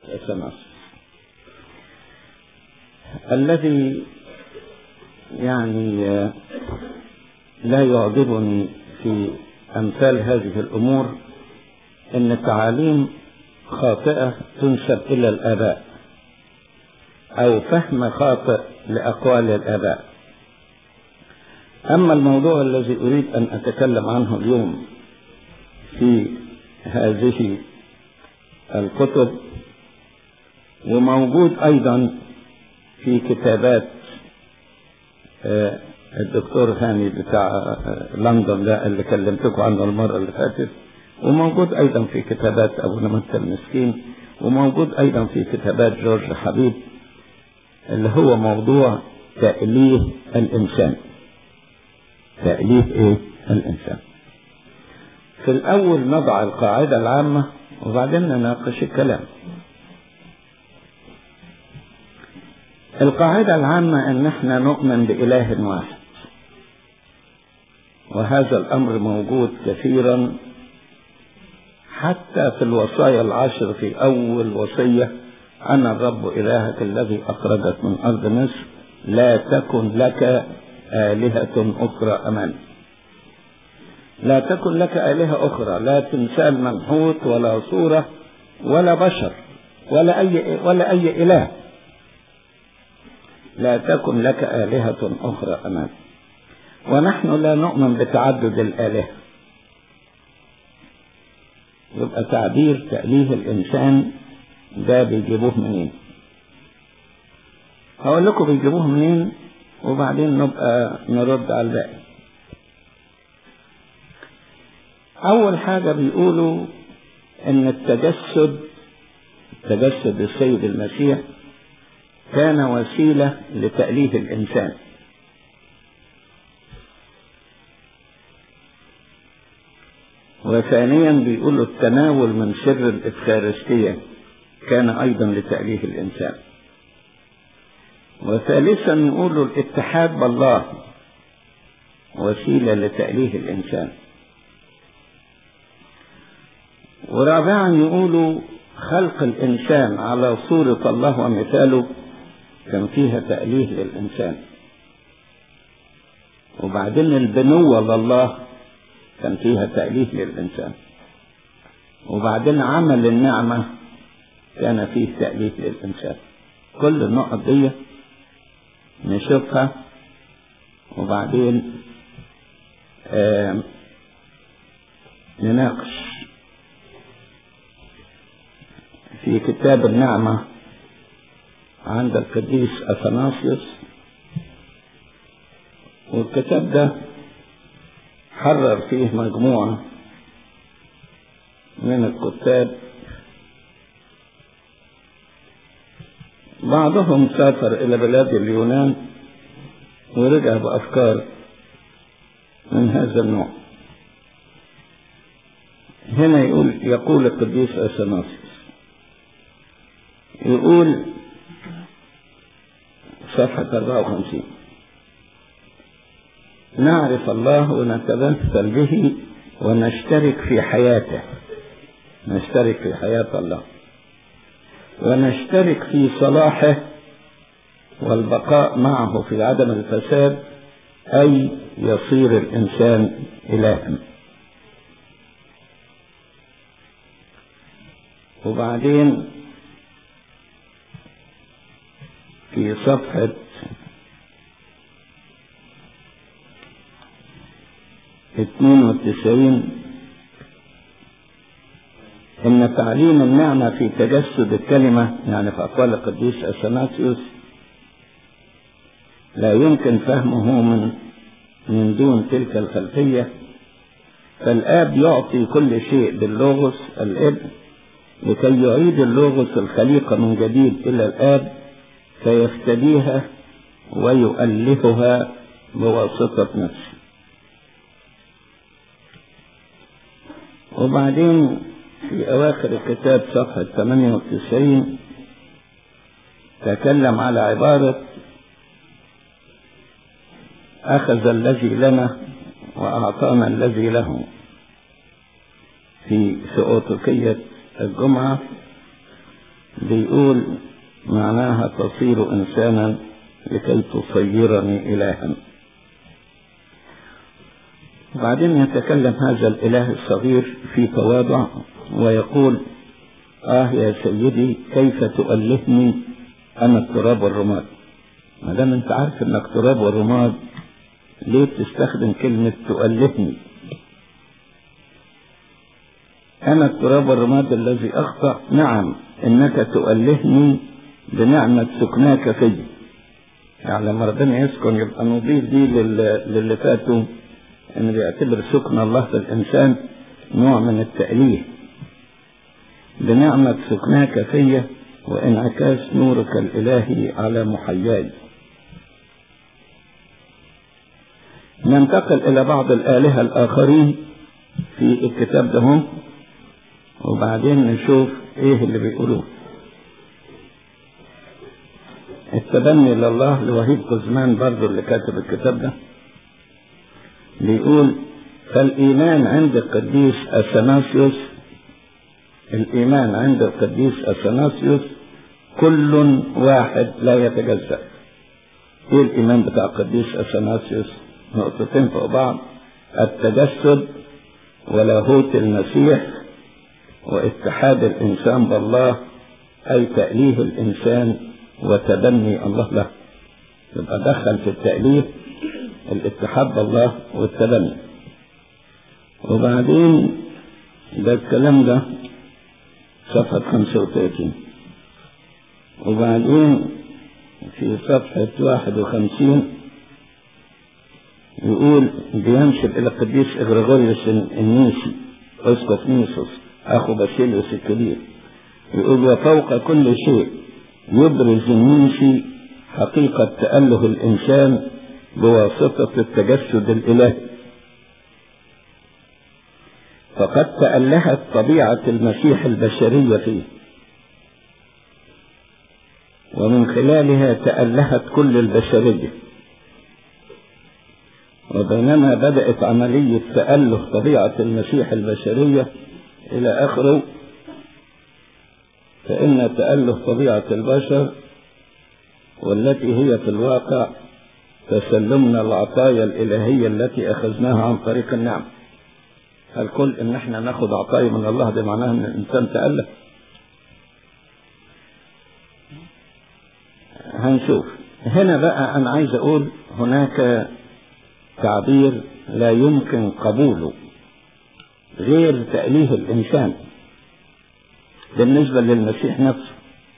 أثناسيوس الذي يعني لا يعجبني في أمثال هذه الأمور أن تعاليم خاطئة تنسب إلى الآباء أو فهم خاطئ لأقوال الآباء. أما الموضوع الذي أريد أن أتكلم عنه اليوم في هذه الكتب وموجود أيضا في كتابات الدكتور هاني بتاع لندن ده اللي كلمتكم عنه المرة اللي فاتت، وموجود أيضا في كتابات أبو متى المسكين، وموجود أيضا في كتابات جورج حبيب، اللي هو موضوع تأليه الإنسان. تأليه إيه؟ الإنسان. في الأول نضع القاعدة العامة وبعدين نناقش الكلام. القاعدة العامة أن احنا نؤمن بإله واحد، وهذا الأمر موجود كثيرا حتى في الوصايا العشر. في أول وصية: أنا الرب إلهك الذي أخرجك من أرض مصر، لا تكن لك آلهة أخرى أمامي. لا تكن لك آلهة أخرى، لا تمثال منحوت ولا صورة ولا بشر ولا أي إله. لا تكن لك آلهة أخرى أمامي. ونحن لا نؤمن بتعدد الآلهة. يبقى تعبير تأليه الإنسان ده بيجيبوه منين؟ هقول لكم بيجيبوه منين وبعدين نبقى نرد على الباقي. أول حاجة بيقولوا إن تجسد السيد المسيح كان وسيلة لتأليه الإنسان. وثانيا بيقولوا التناول من سر الإفخارستية كان أيضا لتأليه الإنسان. وثالثا يقولوا الاتحاد بالله وسيلة لتأليه الإنسان. ورابعا يقولوا خلق الإنسان على صورة الله ومثاله كان فيها تأليه للإنسان. وبعدين البنوة لله كان فيها تأليه للإنسان. وبعدين عمل النعمة كان فيه تأليه للإنسان. كل النقط دي نشوفها وبعدين نناقش. في كتاب النعمة عند القديس أثناسيوس، والكتاب ده حرر فيه مجموعة من الكتاب، بعضهم سافر إلى بلاد اليونان ورجع بأفكار من هذا النوع. هنا يقول القديس أثناسيوس، يقول صفحة 54: نعرف الله ونتمثل به ونشترك في حياته. نشترك في حياة الله ونشترك في صلاحه والبقاء معه في عدم الفساد، أي يصير الإنسان إلها. وبعدين في صفحة 92: إن تعليم النعمة في تجسد الكلمة، يعني في أقوال القديس أثناسيوس، لا يمكن فهمه من دون تلك الخلفية. فالآب يعطي كل شيء باللوغوس الابن لكي يعيد اللوغوس الخليقة من جديد إلى الآب فيفتديها ويؤلهها بواسطة نفسه. وبعدين في أواخر الكتاب صفحة 98 تكلم على عبارة: أخذ الذي لنا وأعطانا الذي له، في ثؤوتكية الجمعة. بيقول معناها تصير إنسانا لكي تصيرني إلها. وبعدين يتكلم هذا الإله الصغير في تواضع ويقول: يا سيدي كيف تؤلهني أنا التراب والرماد. ما دام أنت عارف أنك تراب والرماد، ليه تستخدم كلمة تؤلهني؟ أنا التراب والرماد الذي أخطأ. نعم، إنك تؤلهني بنعمة سكناك في. يعني لما ربنا يسكن يبقى نضيف دي للي فاتوا، إن بيعتبر سكن الله في الإنسان نوع من التأليه. بنعمة سكناك في وانعكاس نورك الإلهي على محياي. ننتقل إلى بعض الآلهة الآخرين في الكتاب ده، وبعدين نشوف إيه اللي بيقولوه. التبني لله لوهيب قزمان برضو اللي كاتب الكتاب ده بيقول: فالإيمان عند القديس أثناسيوس، الإيمان عند القديس أثناسيوس كل واحد لا يتجزأ. إيه الإيمان بتاع القديس أثناسيوس؟ نقطتين فوق بعض: التجسد ولاهوت المسيح واتحاد الإنسان بالله، أي تأليه الإنسان وتبني الله له. يبقى دخل في التأليه الاتحاد بالله والتبني. وبعدين ده الكلام ده صفحة 35. وبعدين في صفحة 51 يقول: بينسب إلى القديس إغريغوريوس النيسي أسقف نيسوس أخو باسيليوس الكبير، يقول: وفوق كل شيء يبرز النيسي حقيقة تأله الإنسان بواسطة التجسد الإلهي، فقد تألهت طبيعة المسيح البشرية فيه، ومن خلالها تألهت كل البشرية. وبينما بدأت عملية تأله طبيعة المسيح البشرية إلى آخره، فإن تأله طبيعة البشر والتي هي في الواقع تسلمنا العطايا الإلهية التي أخذناها عن طريق النعم. هل كل إن احنا ناخد عطايا من الله ده معناها إن الإنسان تأله؟ هنشوف. هنا بقى أنا عايز أقول هناك تعبير لا يمكن قبوله غير تأليه الإنسان بالنسبة للمسيح نفسه.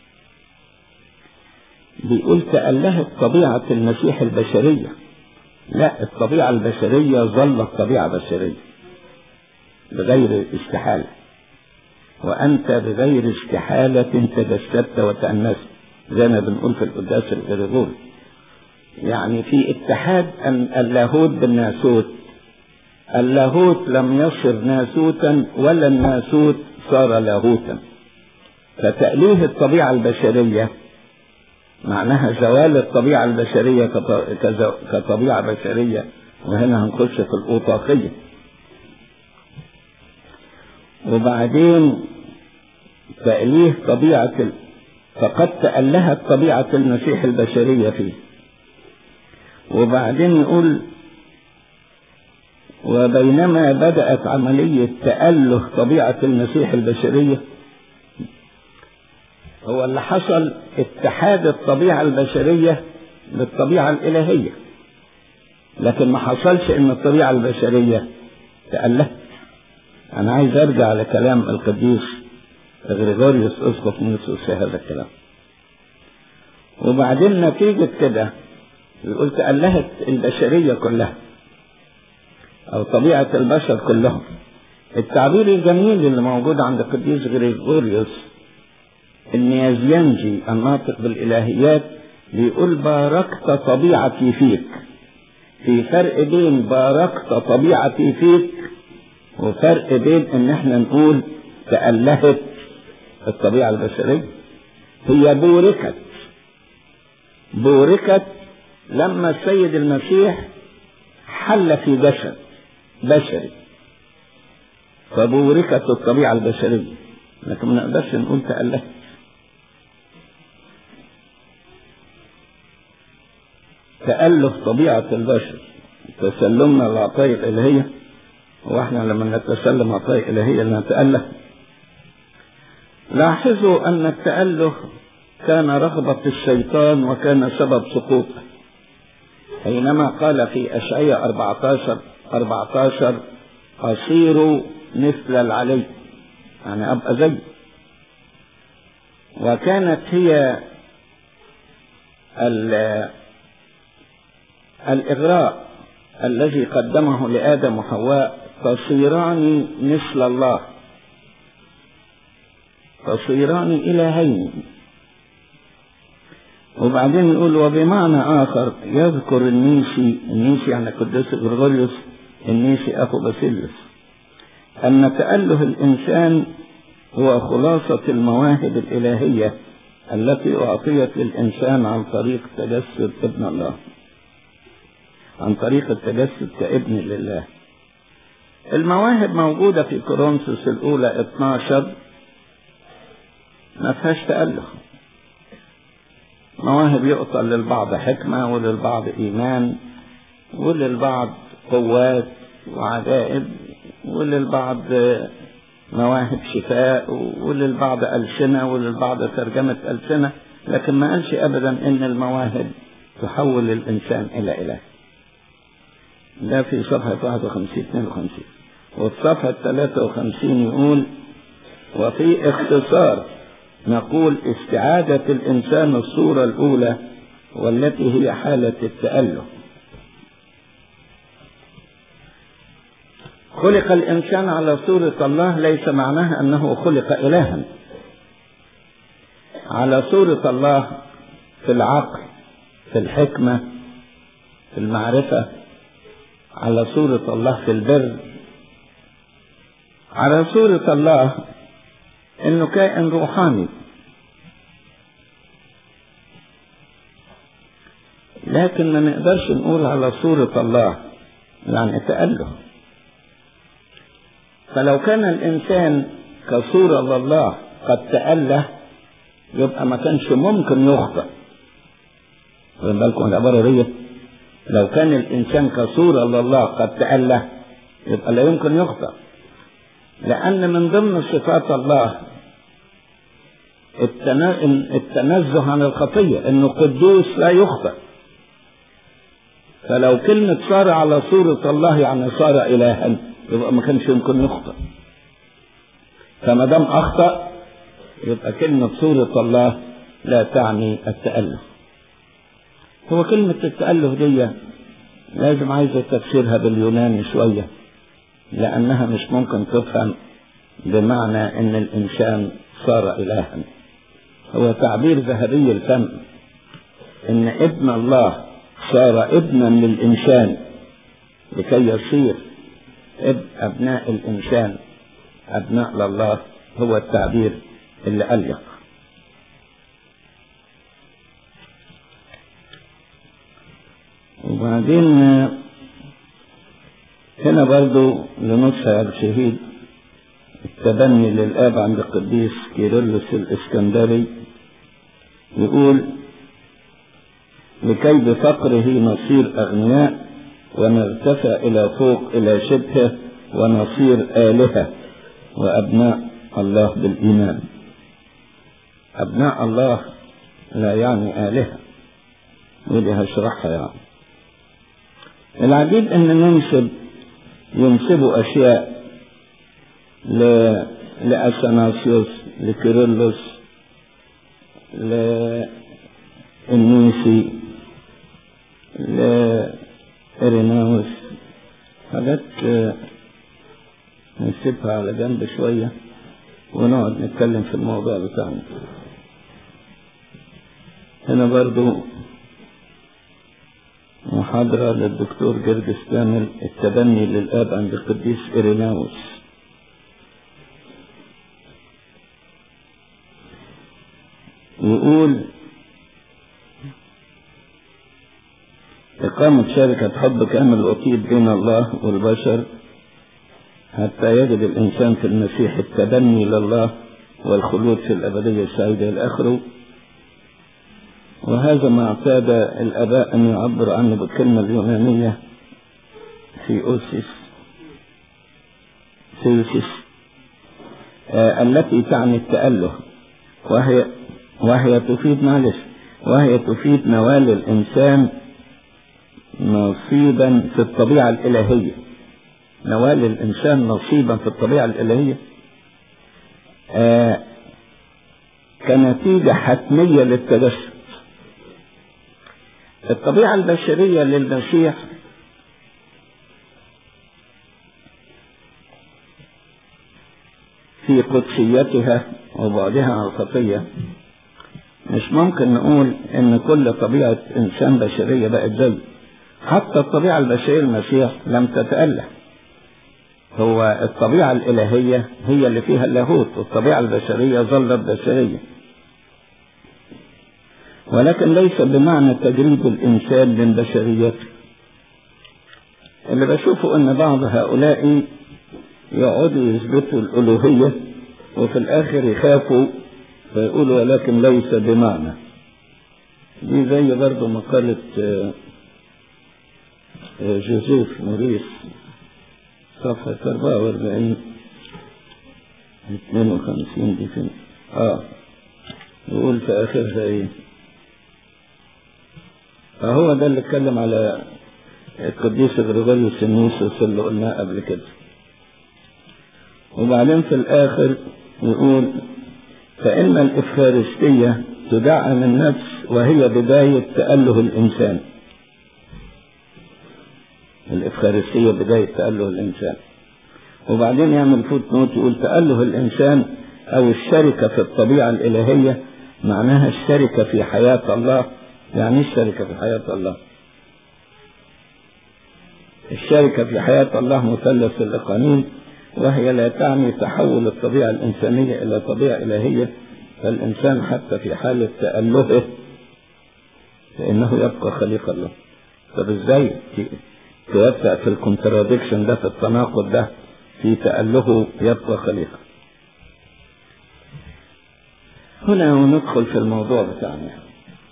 بيقول: تألهت طبيعة المسيح البشرية. لا، الطبيعة البشرية ظلت طبيعة بشرية بغير استحالة، وأنت بغير استحالة تجسدت وتأنست، زي ما بنقول في القداس الغريغوري. يعني في اتحاد اللاهوت بالناسوت. اللاهوت لم يصر ناسوتا ولا الناسوت صار لاهوتا. فتأليه الطبيعة البشرية معناها زوال الطبيعة البشرية كطبيعة بشرية، وهنا هنخش في الأوطاقية. وبعدين تأليه طبيعة فقد تألهت طبيعة المسيح البشرية فيه. وبعدين يقول: وبينما بدأت عملية تأله طبيعة المسيح البشرية، هو اللي حصل اتحاد الطبيعة البشرية بالطبيعة الإلهية، لكن ما حصلش ان الطبيعة البشرية تألهت. انا عايز ارجع لكلام القديس غريغوريوس اسقف نيسوس في هذا الكلام. وبعدين نتيجة كده يقول: تألهت البشرية كلها او طبيعة البشر كلهم. التعبير الجميل اللي موجود عند القديس غريغوريوس النيازيانجي الناطق بالإلهيات بيقول: باركت طبيعتي فيك. في فرق بين باركت طبيعتي فيك وفرق بين ان احنا نقول تألهت الطبيعة البشرية. هي بوركت لما السيد المسيح حل في جسد بشري، فبوركت الطبيعة البشرية، لكن ما نقدرش نقول تألهت. تألف طبيعة البشر، تسلمنا للعطايا الإلهية، وإحنا لما نتسلم عطايا إلهية نتألف. لاحظوا أن التألف كان رغبة الشيطان وكان سبب سقوطه، حينما قال في أشعياء 14 أصير مثل العلي، يعني أبقى زي. وكانت هي الإغراء الذي قدمه لآدم وحواء، تصيران مثل الله، تصيران إلهين. وبعدين يقول وبمعنى آخر يذكر النيسي يعني القديس غرغوريوس النيسي أخو باسيليوس، أن تأله الإنسان هو خلاصة المواهب الإلهية التي أعطيت للإنسان عن طريق تجسد ابن الله، عن طريق التجسد كابن لله. المواهب موجودة في كورنثوس الأولى 12 ما فيهاش تأله. مواهب يعطى للبعض حكمة، وللبعض إيمان، وللبعض قوات وعجائب، وللبعض مواهب شفاء، وللبعض ألسنة، وللبعض ترجمة ألسنة، لكن ما قالش أبدا إن المواهب تحول الإنسان إلى إله. ده في صفحة 51-52. وفي صفحة 53 يقول وفي اختصار نقول استعادة الإنسان الصورة الأولى والتي هي حالة التأله. خلق الإنسان على صورة الله ليس معناها أنه خلق إلها. على صورة الله في العقل، في الحكمة، في المعرفة، على صورة الله في البر، على صورة الله إنه كائن روحاني. لكن ما نقدرش نقول على صورة الله يعني تأله. فلو كان الإنسان كصورة لله قد تأله يبقى ما كانش ممكن يخطئ. خلي بالكم العبارة دي، لو كان الإنسان كصورة لله قد تأله يبقى لا يمكن يخطئ، لأن من ضمن صفات الله التنزه عن الخطية، إنه قدوس لا يخطئ. فلو كلمة صار على صورة الله يعني صار إلها يبقى ما كانش يمكن يخطئ. فما دام أخطأ يبقى كلمة صورة الله لا تعني التأله. هو كلمة التأله دي لازم عايزة تفسيرها باليوناني شوية، لأنها مش ممكن تفهم بمعنى إن الإنسان صار إلها. هو تعبير ذهبي الفم، إن ابن الله صار ابنا للإنسان لكي يصير أبناء الإنسان أبناء لله، هو التعبير اللي أليق. وبعدين هنا برضو لنصح الشهيد التبني للآب عند القديس كيرلس الإسكندري، يقول لكي بفقره نصير أغنياء ونرتفع إلى فوق إلى شبهه ونصير آلهة وأبناء الله بالإيمان. أبناء الله لا يعني آلهة، ودي هشرحها يعني. العجيب أن ينسبوا أشياء لأثناسيوس، لكيرلس، للنيسي، لإريناوس، حاجات نسيبها على جنب شوية ونقعد نتكلم في الموضوع بتاعنا. هنا برضو محاضرة للدكتور جرجس كامل، التبني للآب عند القديس إريناوس. يقول إقامة شركة حب كامل وطيب بين الله والبشر حتى يجد الإنسان في المسيح التبني لله والخلود في الأبدية السعيدة الآخرة. وهذا ما اعتاد الآباء أن يعبر عنه بالكلمة اليونانية ثيوسيس التي تعني التأله، وهي تفيد نوال الإنسان نصيبا في الطبيعة الإلهية، نوال الإنسان نصيبا في الطبيعة الإلهية كنتيجة حتمية للتجسد. الطبيعة البشرية للمسيح في قدسيتها وبعدها عن الخطية مش ممكن نقول ان كل طبيعة انسان بشرية بقت زي، حتى الطبيعة البشرية المسيح لم تتأله. هو الطبيعة الإلهية هي اللي فيها اللاهوت، والطبيعة البشرية ظلت بشرية، ولكن ليس بمعنى تجريد الإنسان من بشريته. اللي بشوفه ان بعض هؤلاء يقعدوا يثبتوا الألوهية وفي الآخر يخافوا فيقولوا ولكن ليس بمعنى. دي زي برضو مقالة جوزيف موريس صفحة 44 52 دي فين؟ يقول في آخرها ايه؟ فهو ده اللي اتكلم على القديس غريغوريوس النيسوس اللي قلناه قبل كده. وبعدين في الآخر يقول فإن الإفخارستية تدعم النفس وهي بداية تأله الإنسان. الإفخارستية بداية تأله الإنسان. وبعدين يعمل فوت نوت يقول تأله الإنسان أو الشركة في الطبيعة الإلهية معناها الشركة في حياة الله. يعني الشركة في حياة الله، الشركة في حياة الله مثلث الإقانيم، وهي لا تعني تحول الطبيعة الإنسانية إلى طبيعة إلهية، فالإنسان حتى في حالة تألهه فإنه يبقى خليقة الله. طب إزاي تيبقى في الكونتراديكشن ده، في التناقض ده، في تألهه يبقى خليقة؟ هنا ندخل في الموضوع بتاعنا.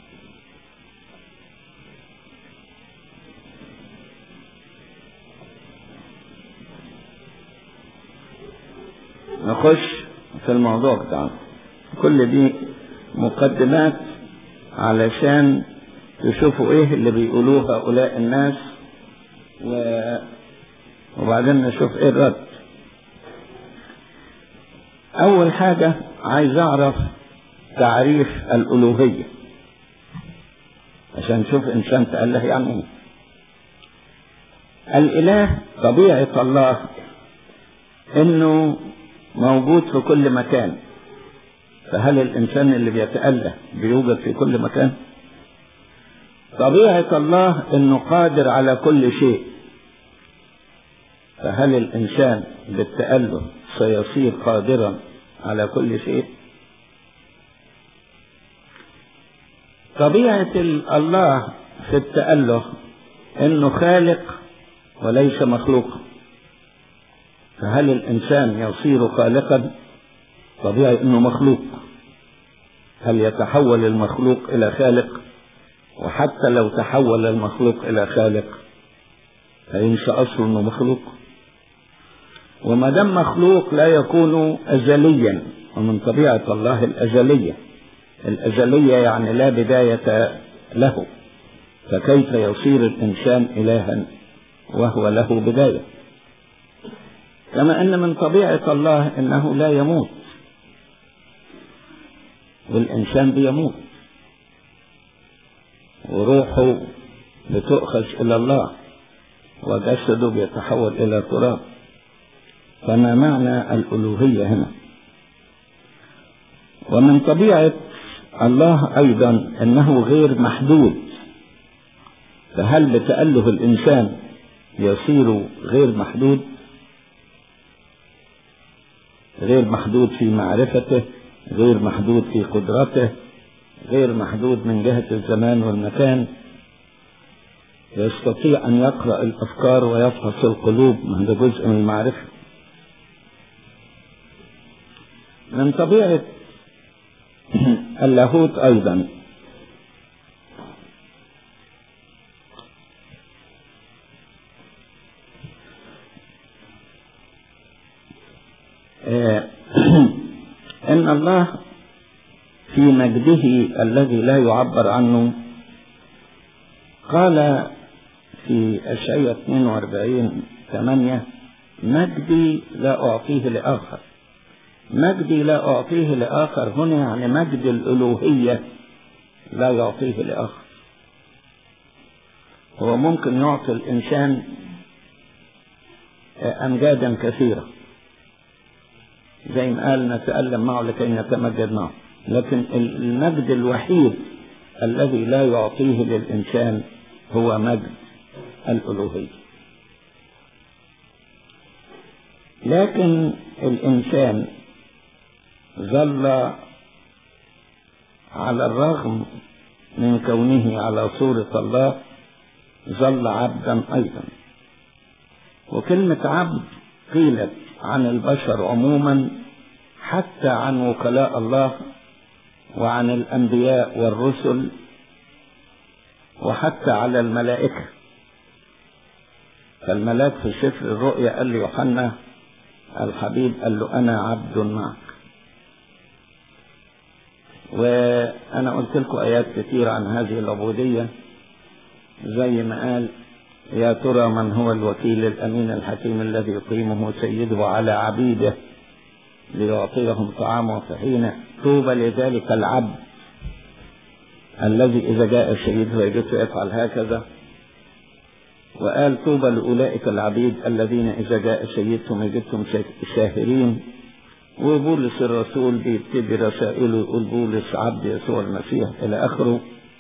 نخش في الموضوع بتاعنا. كل دي مقدمات علشان تشوفوا ايه اللي بيقولوه هؤلاء الناس وبعدين نشوف ايه الرد. اول حاجة عايز اعرف تعريف الالوهية عشان نشوف انسان تأله يعني ايه. الاله طبيعة الله انه موجود في كل مكان، فهل الإنسان اللي بيتأله بيوجد في كل مكان؟ طبيعة الله إنه قادر على كل شيء، فهل الإنسان بالتأله سيصير قادرا على كل شيء؟ طبيعة الله في التأله إنه خالق وليس مخلوقا، فهل الإنسان يصير خالقا؟ طبيعي إنه مخلوق. هل يتحول المخلوق إلى خالق؟ وحتى لو تحول المخلوق إلى خالق فينشأ أصله إنه مخلوق. وما دام مخلوق لا يكون أزليا، ومن طبيعة الله الأزلية. الأزلية يعني لا بداية له، فكيف يصير الإنسان إلها وهو له بداية؟ كما أن من طبيعة الله أنه لا يموت، والإنسان بيموت وروحه بتؤخذ إلى الله وجسده بيتحول إلى تراب. فما معنى الألوهية هنا؟ ومن طبيعة الله أيضا أنه غير محدود، فهل بتأله الإنسان يصير غير محدود؟ غير محدود في معرفته، غير محدود في قدرته، غير محدود من جهة الزمان والمكان، يستطيع أن يقرأ الأفكار ويفحص القلوب، هذا جزء من المعرفة. من طبيعة اللاهوت أيضا لكن الله في مجده الذي لا يعبر عنه قال في أشعياء 42:8: مجدي لا أعطيه لآخر. مجدي لا أعطيه لآخر هنا يعني مجد الألوهية لا يعطيه لآخر. هو ممكن يعطي الإنسان أمجادا كثيرة زي ما قال نتألم معه لكي نتمجد معه، لكن المجد الوحيد الذي لا يعطيه للإنسان هو مجد الألوهية. لكن الإنسان ظل على الرغم من كونه على صورة الله ظل عبدا أيضا. وكلمة عبد قيلت عن البشر عموما، حتى عن وكلاء الله وعن الأنبياء والرسل وحتى على الملائكة. فالملاك في سفر الرؤيا قال ليوحنا الحبيب، قال له أنا عبد معك. وأنا قلت لكم آيات كثيرة عن هذه العبودية، زي ما قال: يا ترى من هو الوكيل الأمين الحكيم الذي يقيمه سيده على عبيده ليعطيهم طعامه في حينه. طوبى لذلك العبد الذي إذا جاء سيده يجده يفعل هكذا. وقال: طوبى لأولئك العبيد الذين إذا جاء سيدهم يجدهم شاهرين. وبولس الرسول بيبتدي رسائله يقول: بولس عبد يسوع المسيح إلى آخره.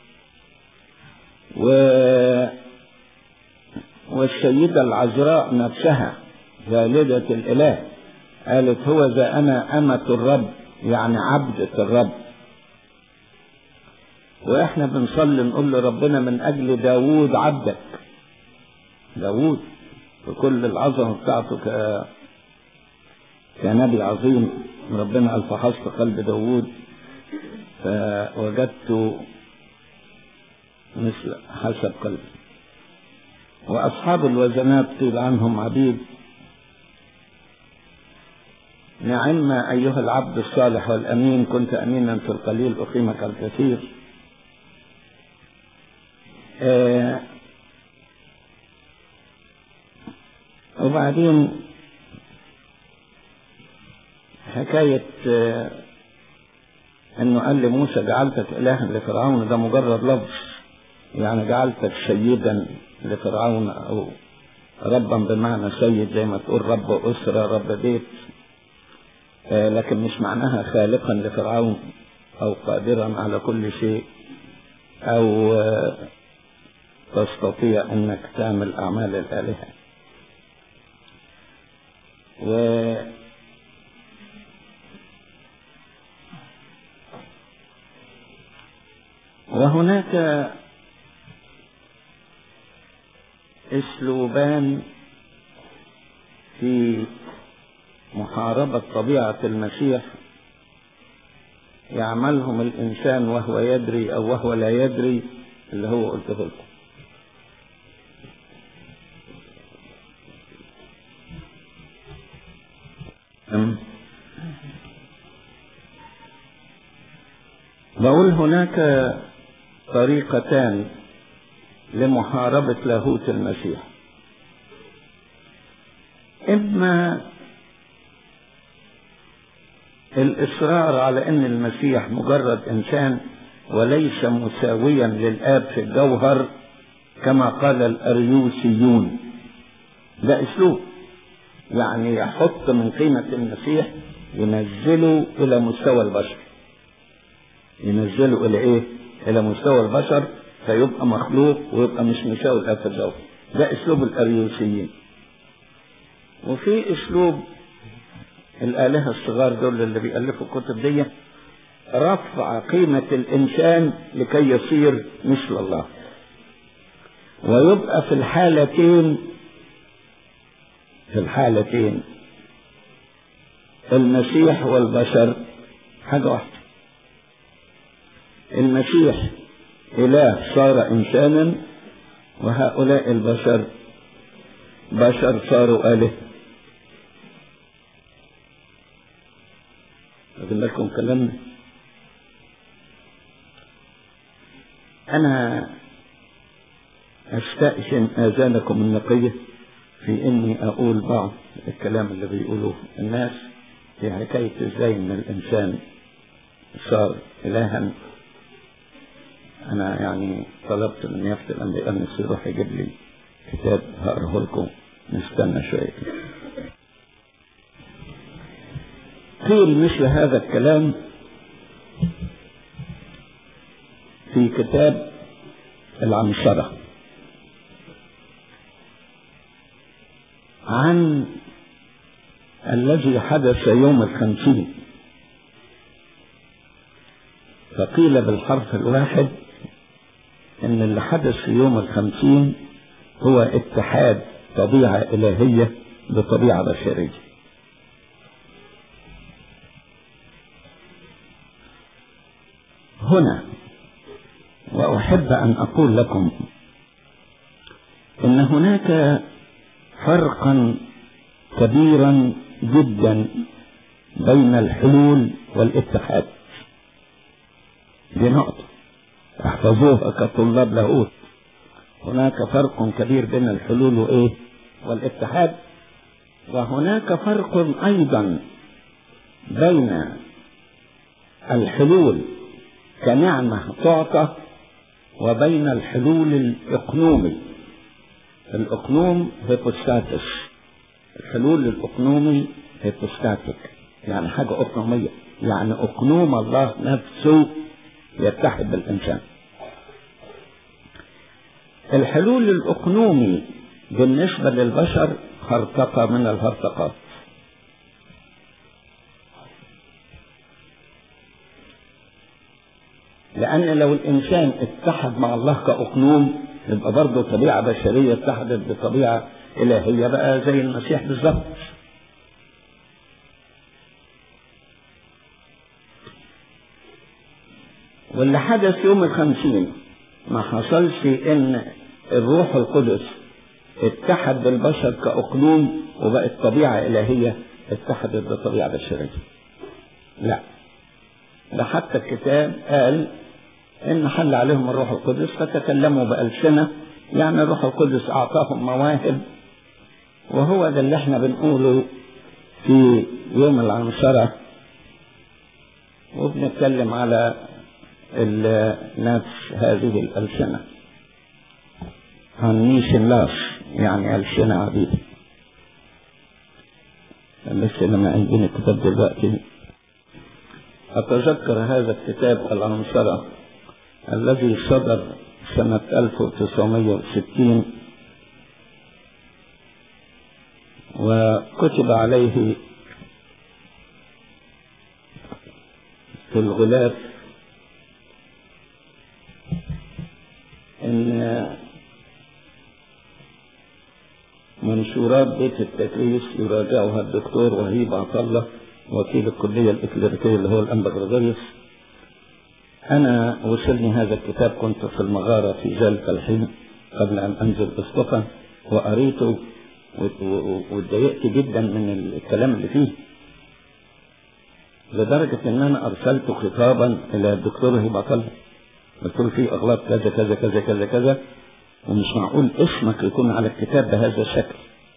والسيدة العذراء نفسها والدة الإله قالت: هو ذا أنا أمة الرب، يعني عبدة الرب. وإحنا بنصلي نقول لربنا من أجل داوود عبدك. داوود بكل العظمة بتاعته كنبي عظيم، ربنا قال: فحصت قلب داوود فوجدت مثل حسب قلبي. وأصحاب الوزنات قيل عنهم عبيد. نعم أيها العبد الصالح والأمين، كنت أمينا في القليل أقيمك الكثير. وبعدين حكاية أنه قال لموسى: جعلتك إلها لفرعون، ده مجرد لفظ، يعني جعلتك سيدا لفرعون أو ربا بمعنى سيد، زي ما تقول رب أسرة رب بيت، لكن مش معناها خالقا لفرعون أو قادرا على كل شيء أو تستطيع أنك تعمل أعمال الآلهة. وهناك اسلوبان في محاربة طبيعة المسيح يعملهم الإنسان وهو يدري أو وهو لا يدري، اللي هو قلته لكم. بقول هناك طريقتان لمحاربة لاهوت المسيح: إما الإصرار على أن المسيح مجرد إنسان وليس مساويا للآب في الجوهر كما قال الأريوسيون. ده أسلوب يعني يحط من قيمة المسيح ينزله إلى مستوى البشر. ينزله إلى إيه؟ إلى مستوى البشر، فيبقى مخلوق ويبقى مش مساوي الآب في الجوهر. ده أسلوب الأريوسيين. وفي أسلوب الآلهة الصغار دول اللي بيألفوا الكتب دي، رفع قيمة الإنسان لكي يصير مثل الله. ويبقى في الحالتين المسيح والبشر حاجة واحدة. المسيح إله صار إنسانا، وهؤلاء البشر بشر صاروا آلهة. واخدين بالكم كلامنا؟ أنا أستأذن آذانكم النقية في إني أقول بعض الكلام اللي بيقولوه الناس في حكاية إزاي إن الإنسان صار إلها. أنا يعني طلبت من يافت الأنبياء أن يروح يجيب لي كتاب هقراه لكم، نستنى شوية. قيل مثل هذا الكلام في كتاب العنصرة عن الذي حدث يوم 50. فقيل بالحرف الواحد ان اللي حدث في يوم 50 هو اتحاد طبيعة إلهية بطبيعة بشرية. هنا وأحب أن أقول لكم إن هناك فرقا كبيرا جدا بين الحلول والاتحاد. دي نقطة احفظوها كطلاب لاهوت. هناك فرق كبير بين الحلول وإيه والاتحاد، وهناك فرق أيضا بين الحلول كنعمة تعطى وبين الحلول الإقنومي. الإقنوم هيبوستاتس، الحلول الإقنومي هيبوستاتيك، يعني حاجة إقنومية، يعني إقنوم الله نفسه يتحد بالإنسان. الحلول الإقنومي بالنسبة للبشر هرطقة من الهرطقات، لأن لو الإنسان اتحد مع الله كأقنوم يبقى برضه طبيعة بشرية اتحدت بطبيعة إلهية بقى زي المسيح بالظبط. واللي حدث يوم 50 ما حصلش إن الروح القدس اتحد بالبشر كأقنوم وبقت طبيعة إلهية اتحدت بطبيعة بشرية. لا، ده حتى الكتاب قال إن حل عليهم الروح القدس فتكلموا بألسنة، يعني الروح القدس أعطاهم مواهب. وهو ده اللي احنا بنقوله في يوم العنصرة، وبنتكلم على نفس هذه الألسنة. هنيش اللاس يعني ألسنة عبيد. لسه لما عندنا الكتاب دلوقتي أتذكر هذا الكتاب العنصرة الذي صدر سنة 1960 وكتب عليه في الغلاف إن منشورات بيت التدريس يراجعها الدكتور وهيب عطلة وكيل الكلية الإكليريكية اللي هو الأنبا غريغوريوس. أنا وصلني هذا الكتاب كنت في المغارة في ذلك الحين قبل أن أنزل أسقطا، وقريته واتضايقت جدا من الكلام اللي فيه، لدرجة أن أنا أرسلت خطابا إلى الدكتور هيب عطلة، قلت له فيه أغلاط كذا كذا كذا كذا كذا، ومش معقول اسمك يكون على الكتاب بهذا الشكل.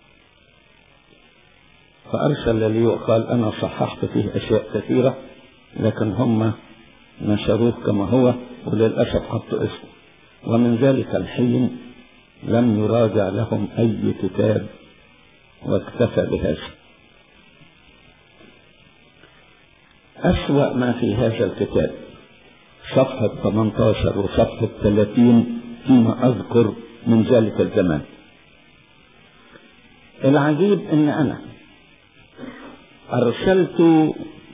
فأرسل لي وقال أنا صححت فيه أشياء كثيرة لكن هم نشروه كما هو وللأسف حطوا اسمه، ومن ذلك الحين لم يراجع لهم أي كتاب واكتفى بهذا. أسوأ ما في هذا الكتاب صفحة 18 وصفحة 30 فيما أذكر من ذلك الزمان. العجيب أن أنا أرسلت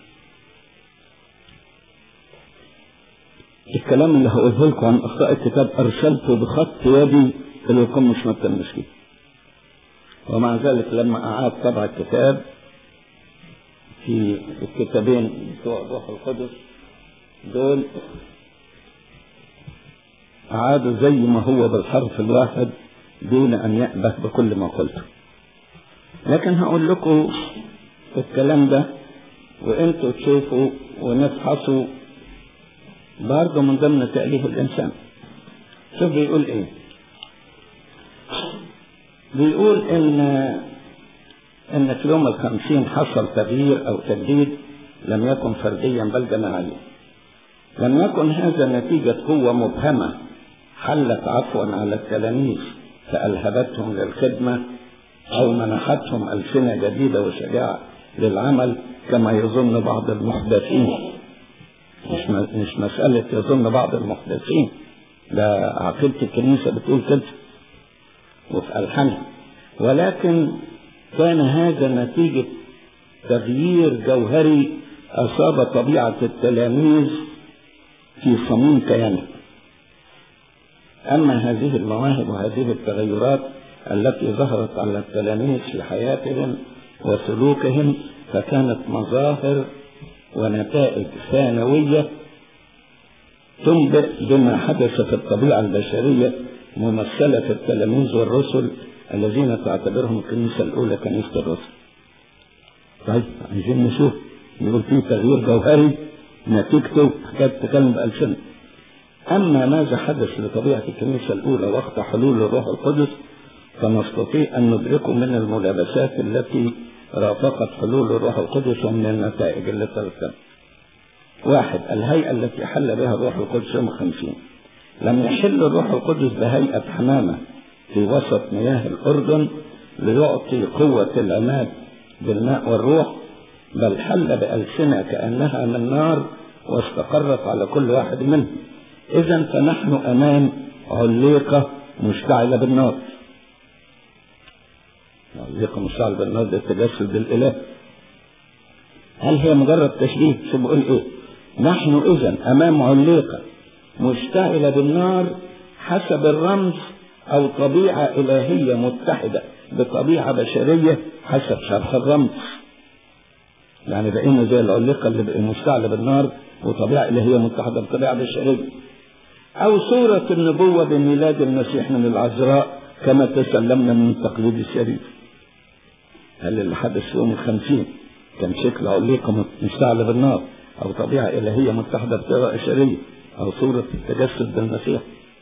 الكلام اللي هقوله لكم عن أخطاء الكتاب أرسلته بخط يدي إلى القمص مكة المسكين، ومع ذلك لما أعاد طبع الكتاب في الكتابين بتوع الروح القدس دول أعادوا زي ما هو بالحرف الواحد دون أن يأبه بكل ما قلته. لكن هقول لكم الكلام ده وانتوا تشوفوا ونفحصوا برضه من ضمن تأليف الإنسان. شوف بيقول ايه؟ بيقول ان في يوم 50 حصل تغيير او تجديد لم يكن فرديا بل جماعيا. لم يكن هذا نتيجة قوة مبهمة حلت عفوا على التلاميذ فألهبتهم للخدمة أو منحتهم ألسنة جديدة وشجاعة للعمل كما يظن بعض المحدثين. مش مسألة يظن بعض المحدثين، ده عقيدة الكنيسة بتقول كده وفي ألحانها، ولكن كان هذا نتيجة تغيير جوهري أصاب طبيعة التلاميذ في صميم كيانه. أما هذه المواهب وهذه التغيرات التي ظهرت على التلاميذ في حياتهم وسلوكهم فكانت مظاهر ونتائج ثانوية تنبئ بما حدث في الطبيعة البشرية ممثلة في التلاميذ والرسل الذين تعتبرهم الكنيسة الأولى كنيسة الرسل. طيب عايزين نشوف، يقول فيه تغيير جوهري نتيجته حكاية تكلم بألسنة. أما ماذا حدث لطبيعة الكنيسة الأولى وقت حلول الروح القدس فنستطيع أن ندركه من الملابسات التي رافقت حلول الروح القدس ومن النتائج التي ترتب. 1. الهيئة التي حل بها الروح القدس يوم 50. لم يحل الروح القدس بهيئة حمامة في وسط مياه الأردن ليعطي قوة العماد بالماء والروح، بل حل بألسنة كأنها من نار واستقرت على كل واحد منهم. إذن فنحن أمام عليقة مشتعلة بالنار. عليقة مشتعلة بالنار ده تجسد الإله. هل هي مجرد تشبيه؟ شو بقول إيه؟ نحن إذن أمام عليقة مشتعلة بالنار حسب الرمز أو طبيعة إلهية متحدة بطبيعة بشرية حسب شرح الرمز. يعني بقينا زي العليقة اللي بقى مشتعلة بالنار وطبيعة إلهية متحدة بطبيعة بشرية. أو صورة النبوة بميلاد المسيح من العذراء كما تسلمنا من التقليد الشريف. هل اللي حدث في يوم 50 كان شكل عليقة مشتعلة بالنار أو طبيعة إلهية متحدة بطبيعة بشرية أو صورة التجسد بالمسيح؟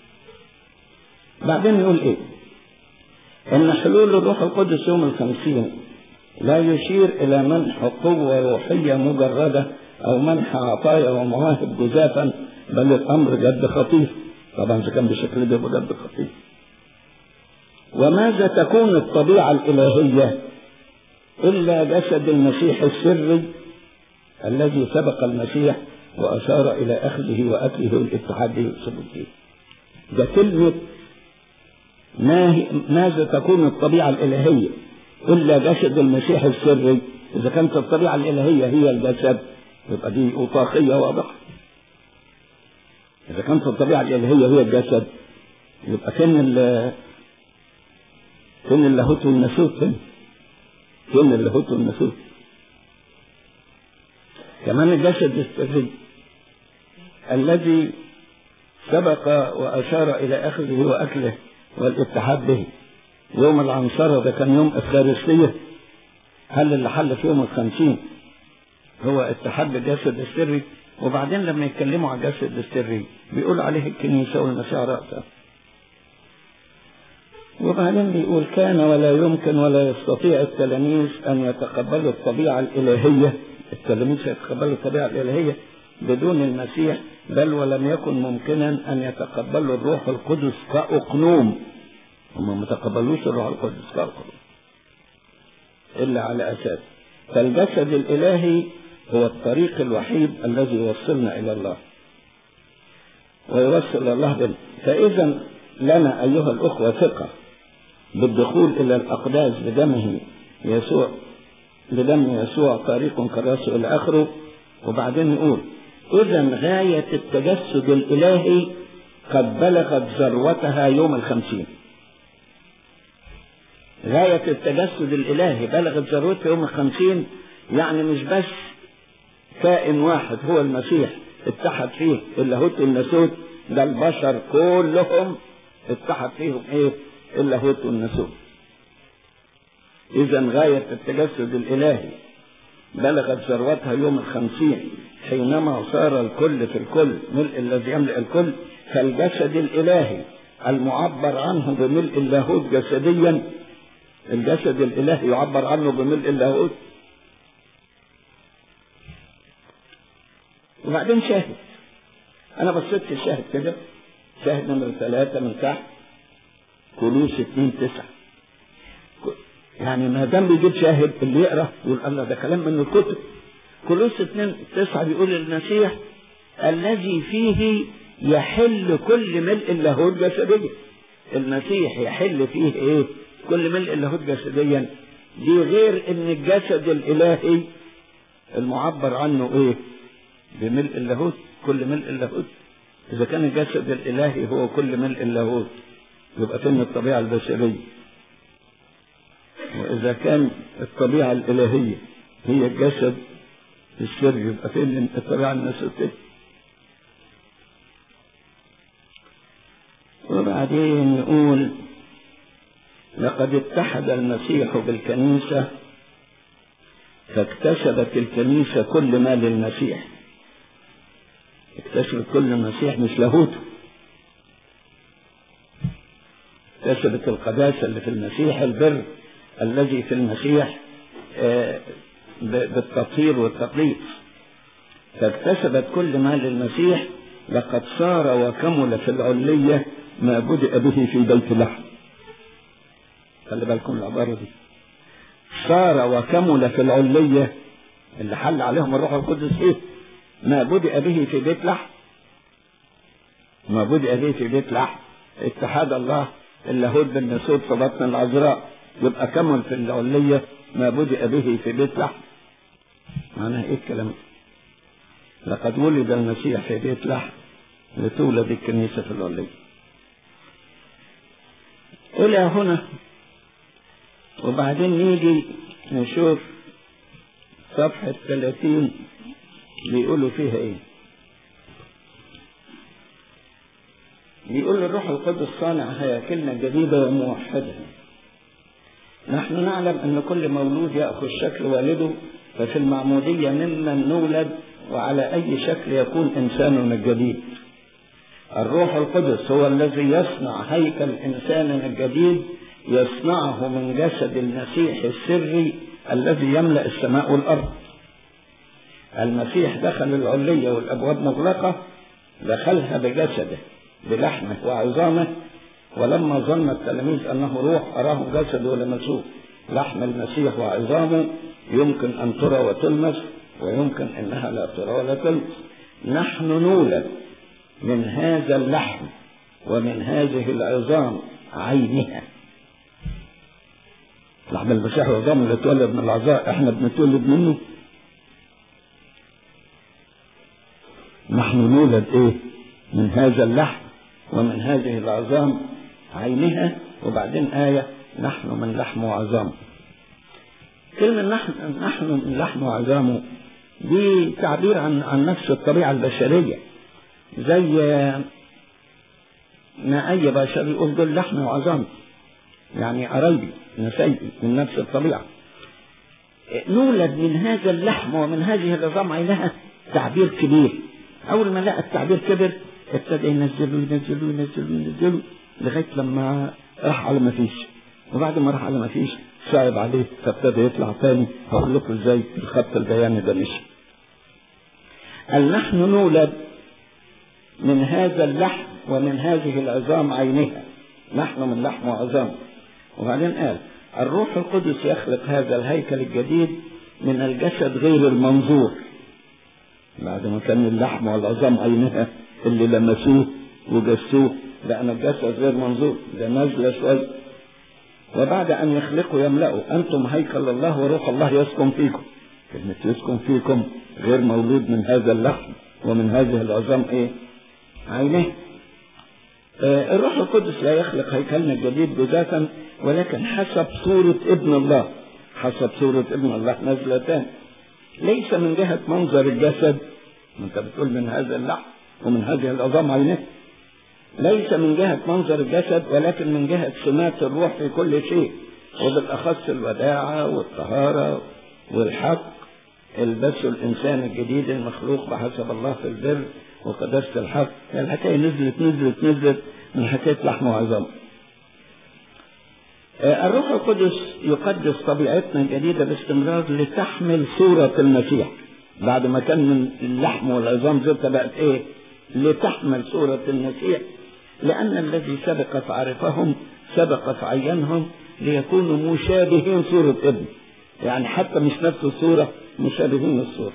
بعدين يقول إيه؟ إن حلول الروح القدس يوم 50 لا يشير إلى منح قوة روحية مجردة أو منح عطايا ومواهب جزافا، بل الأمر جد خطير. طبعا إذا كان بشكل ده جد خطير. وماذا تكون الطبيعة الإلهية إلا جسد المسيح السري الذي سبق المسيح وأشار إلى أخذه وأكله والاتحاد والسلوكية. ده كلمة ماذا تكون الطبيعة الإلهية إلا جسد المسيح السري. إذا كانت الطبيعة الإلهية هي الجسد يبقى دي أوطاقية واضحة. إذا كانت الطبيعة الإلهية هي الجسد يبقى فين اللاهوت والناسوت؟ فين اللاهوت والناسوت؟ كمان الجسد السري الذي سبق وأشار إلى أخذه وأكله والاتحاد به. يوم العنصرة ده كان يوم إفخارستية. هل اللي حل في يوم 50 هو اتحاد الجسد السري؟ وبعدين لما يتكلموا عن الجسد السري بيقول عليه الكنيسة والمسيح رأسه. وبعدين بيقول كان ولا يمكن ولا يستطيع التلاميذ أن يتقبلوا الطبيعة الإلهية. التلاميذ يتقبلوا الطبيعة الإلهية بدون المسيح، بل ولم يكن ممكنا أن يتقبلوا الروح القدس كأقنوم. هم ما تقبلوش الروح القدس كأقنوم إلا على أساس. فالجسد الإلهي هو الطريق الوحيد الذي يوصلنا إلى الله ويوصل الله بنا. فإذا لنا أيها الأخوة ثقة بالدخول إلى الأقداس بدمه يسوع، بدم يسوع طريق كالراس إلى آخره. وبعدين يقول إذا غاية التجسد الإلهي قد بلغت ذروتها يوم 50. غاية التجسد الإلهي بلغت ذروتها يوم 50. يعني مش بس كائن واحد هو المسيح اتحد فيه اللاهوت والناسوت، ده البشر كلهم اتحد فيهم ايه؟ اللاهوت والناسوت. إذا غاية التجسد الإلهي بلغت ذروتها يوم 50 حينما صار الكل في الكل ملء الذي يملأ الكل. فالجسد الإلهي المعبر عنه بملء اللاهوت جسديا، الجسد الإلهي يعبر عنه بملء اللاهوت. وبعدين شاهد، أنا بصيت في الشاهد كده، شاهد نمرة 3 من تحت، كولوس 2:9. يعني ما دام بيجيب شاهد اللي يقرأ يقول الله ده كلام من الكتب. كولوس 2:9 بيقول المسيح الذي فيه يحل كل ملء اللاهوت جسديا. المسيح يحل فيه ايه؟ كل ملء اللاهوت جسديا. دي غير ان الجسد الالهي المعبر عنه ايه؟ بملء اللاهوت، كل ملء اللاهوت. اذا كان الجسد الالهي هو كل ملء اللاهوت يبقى فين الطبيعة البشرية؟ واذا كان الطبيعة الالهية هي الجسد السري يبقى فين الطبيعة الناسوتية؟ وبعدين يقول لقد اتحد المسيح بالكنيسة فاكتسبت الكنيسة كل ما للمسيح. اكتسبت كل المسيح مش لاهوته، اكتسبت القداسة اللي في المسيح، البر الذي في المسيح بالتطهير والتقديس. فاكتسبت كل ما للمسيح. لقد صار وكمل في العلية ما بدأ به في بيت لحم. خلي بالكم العبارة دي، صار وكمل في العلية اللي حل عليهم الروح القدس ايه؟ ما بدأ به في بيت لحم. ما بدأ به في بيت لحم اتحاد الله اللاهوت بالناسوت في بطن العذراء، يبقى كمل في العلية ما بدأ به في بيت لحم. معناها ايه الكلام ده؟ لقد ولد المسيح في بيت لحم لتولد الكنيسة في العلية. إلى هنا. وبعدين نيجي نشوف صفحة 30 بيقولوا فيها ايه. بيقول الروح القدس صانع هياكلنا جديدة وموحدة. نحن نعلم أن كل مولود يأخذ شكل والده، ففي المعمودية ممن نولد وعلى أي شكل يكون إنساننا الجديد. الروح القدس هو الذي يصنع هيكل إنساننا الجديد، يصنعه من جسد المسيح السري الذي يملأ السماء والأرض. المسيح دخل العلية والأبواب مغلقة، دخلها بجسده بلحمه وعظامه، ولما ظن التلاميذ أنه روح أراهم جسده ولمسوه. لحم المسيح وعظامه يمكن أن ترى وتلمس، ويمكن أنها لا ترى ولا تلمس. نحن نولد من هذا اللحم ومن هذه العظام عينها. لحم المسيح وعظامه اللي اتولد من العذراء احنا بنتولد منه. نحن نولد ايه؟ من هذا اللحم ومن هذه العظام عينها. وبعدين آية نحن من لحم وعظام. كلمة نحن من لحم وعظامه دي تعبير عن نفس الطبيعة البشرية، زي ما أي بشر يقول دول لحم وعظام، يعني قرايبي نسيبي من نفس الطبيعة. نولد من هذا اللحم ومن هذه العظام عينها تعبير كبير. أول ما لقى التعبير كبر ابتدى ينزلوا لغاية لما راح على ما فيش. وبعد ما راح على ما فيش صعب عليه فابتدى يطلع تاني. هقول لكم ازاي الخط البياني ده مشي. قال نحن نولد من هذا اللحم ومن هذه العظام عينها. نحن من لحم وعظام. وبعدين قال الروح القدس يخلق هذا الهيكل الجديد من الجسد غير المنظور. بعد ما كان اللحم والعظام عينها اللي لمسوه وجسوه، لأن الجسد غير منظور، ده نازله شويه. وبعد أن يخلقوا يملأوا. أنتم هيكل الله وروح الله يسكن فيكم. كلمة يسكن فيكم غير مولود من هذا اللحم ومن هذه العظام ايه؟ عينه. الروح القدس لا يخلق هيكلنا الجديد بذاتا، ولكن حسب صورة ابن الله. حسب صورة ابن الله نزلتان، ليس من جهة منظر الجسد. انت بتقول من هذا اللحم ومن هذه العظام عينه. ليس من جهة منظر الجسد، ولكن من جهة سمات الروح في كل شيء، وبالأخص الوداعة والطهارة والحق البسوا الإنسان الجديد المخلوق بحسب الله في البر وقداسة الحق. الحكاية نزلت من حكاية لحم وعظام. الروح القدس يقدس طبيعتنا الجديدة باستمرار لتحمل صورة المسيح. بعد ما كان من اللحم والعظام زبطة بقت ايه؟ لتحمل صورة المسيح، لأن الذي سبق فعرفهم سبق فعينهم ليكونوا مشابهين صورة ابن. يعني حتى مش نفس الصورة، مشابهين الصورة.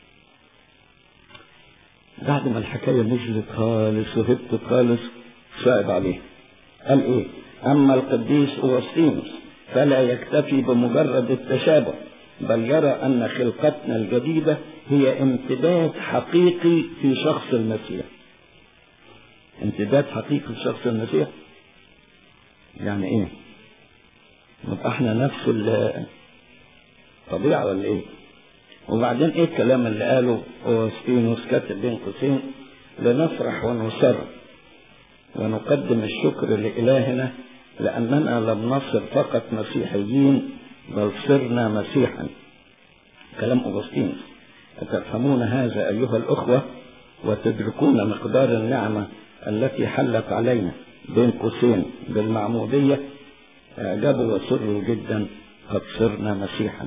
بعد ما الحكاية نزلت خالص وهبت خالص صعب عليه. قال ايه؟ أما القديس أوغسطينوس فلا يكتفي بمجرد التشابه، بل يرى أن خلقتنا الجديدة هي امتداد حقيقي في شخص المسيح. امتداد حقيقي في شخص المسيح يعني ايه؟ نبقى احنا نفس الطبيعة ولا ايه؟ وبعدين ايه الكلام اللي قاله أوغسطينوس كاتب بين قوسين؟ لنفرح ونسر ونقدم الشكر لإلهنا لأننا لم نصر فقط مسيحيين بل صرنا مسيحا. كلام أوغسطينوس. أتفهمون هذا أيها الأخوة وتدركون مقدار النعمة التي حلت علينا بين قوسين بالمعمودية؟ أعجبوا وسروا جدا، قد صرنا مسيحا.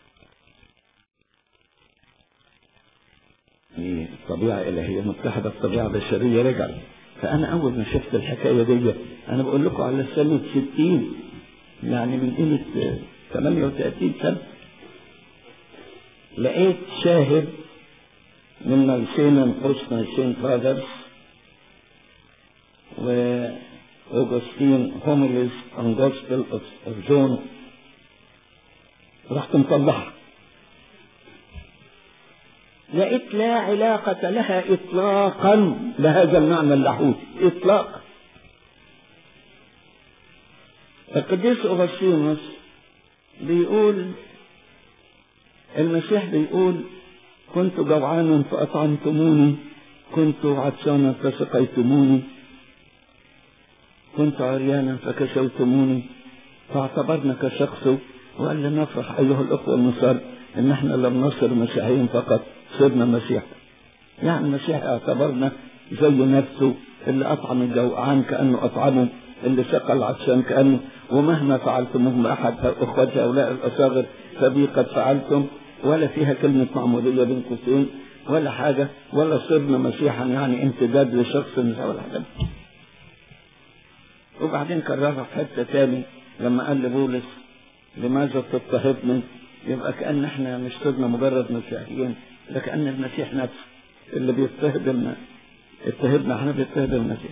طبيعة إلهية متحدة بطبيعة بشرية رجعت. فأنا أول ما شفت الحكاية دي، أنا بقول لكم على سنة 60، يعني من قيمة 38 سنة، لقيت شاهد من نايسين قوس نايسين فادرز وأوغسطين هوميليز أون جوسبل أوف جون، رحت مطلعها. لقيت لا علاقة لها إطلاقا بهذا المعنى اللاهوتي إطلاقا. القديس أوغسطينوس بيقول، المسيح بيقول: كنت جوعانا فأطعمتموني، كنت عطشانا فسقيتموني، كنت عريانا فكسوتموني. فاعتبرنا كشخصه وقال لنا: نفرح أيها الأخوة النصارى إن احنا لم نصر مسيحيين فقط، صرنا مسيح. يعني المسيح اعتبرنا زي نفسه، اللي أطعم الجوعان كأنه أطعمه، اللي سقى العطشان كأنه، ومهما فعلتموه بأحد أخوتي هؤلاء الأصاغر فبي قد فعلتم. ولا فيها كلمة معمودية بين قوسين ولا حاجة، ولا صرنا مسيحا يعني امتداد لشخص ولا حاجة. وبعدين كررها في حتة تاني لما قال لبولس: لماذا تضطهدني؟ يبقى كأن احنا مش صرنا مجرد مسيحيين، لكأن المسيح نفسه اللي بيضطهدنا، احنا بيضطهد المسيح.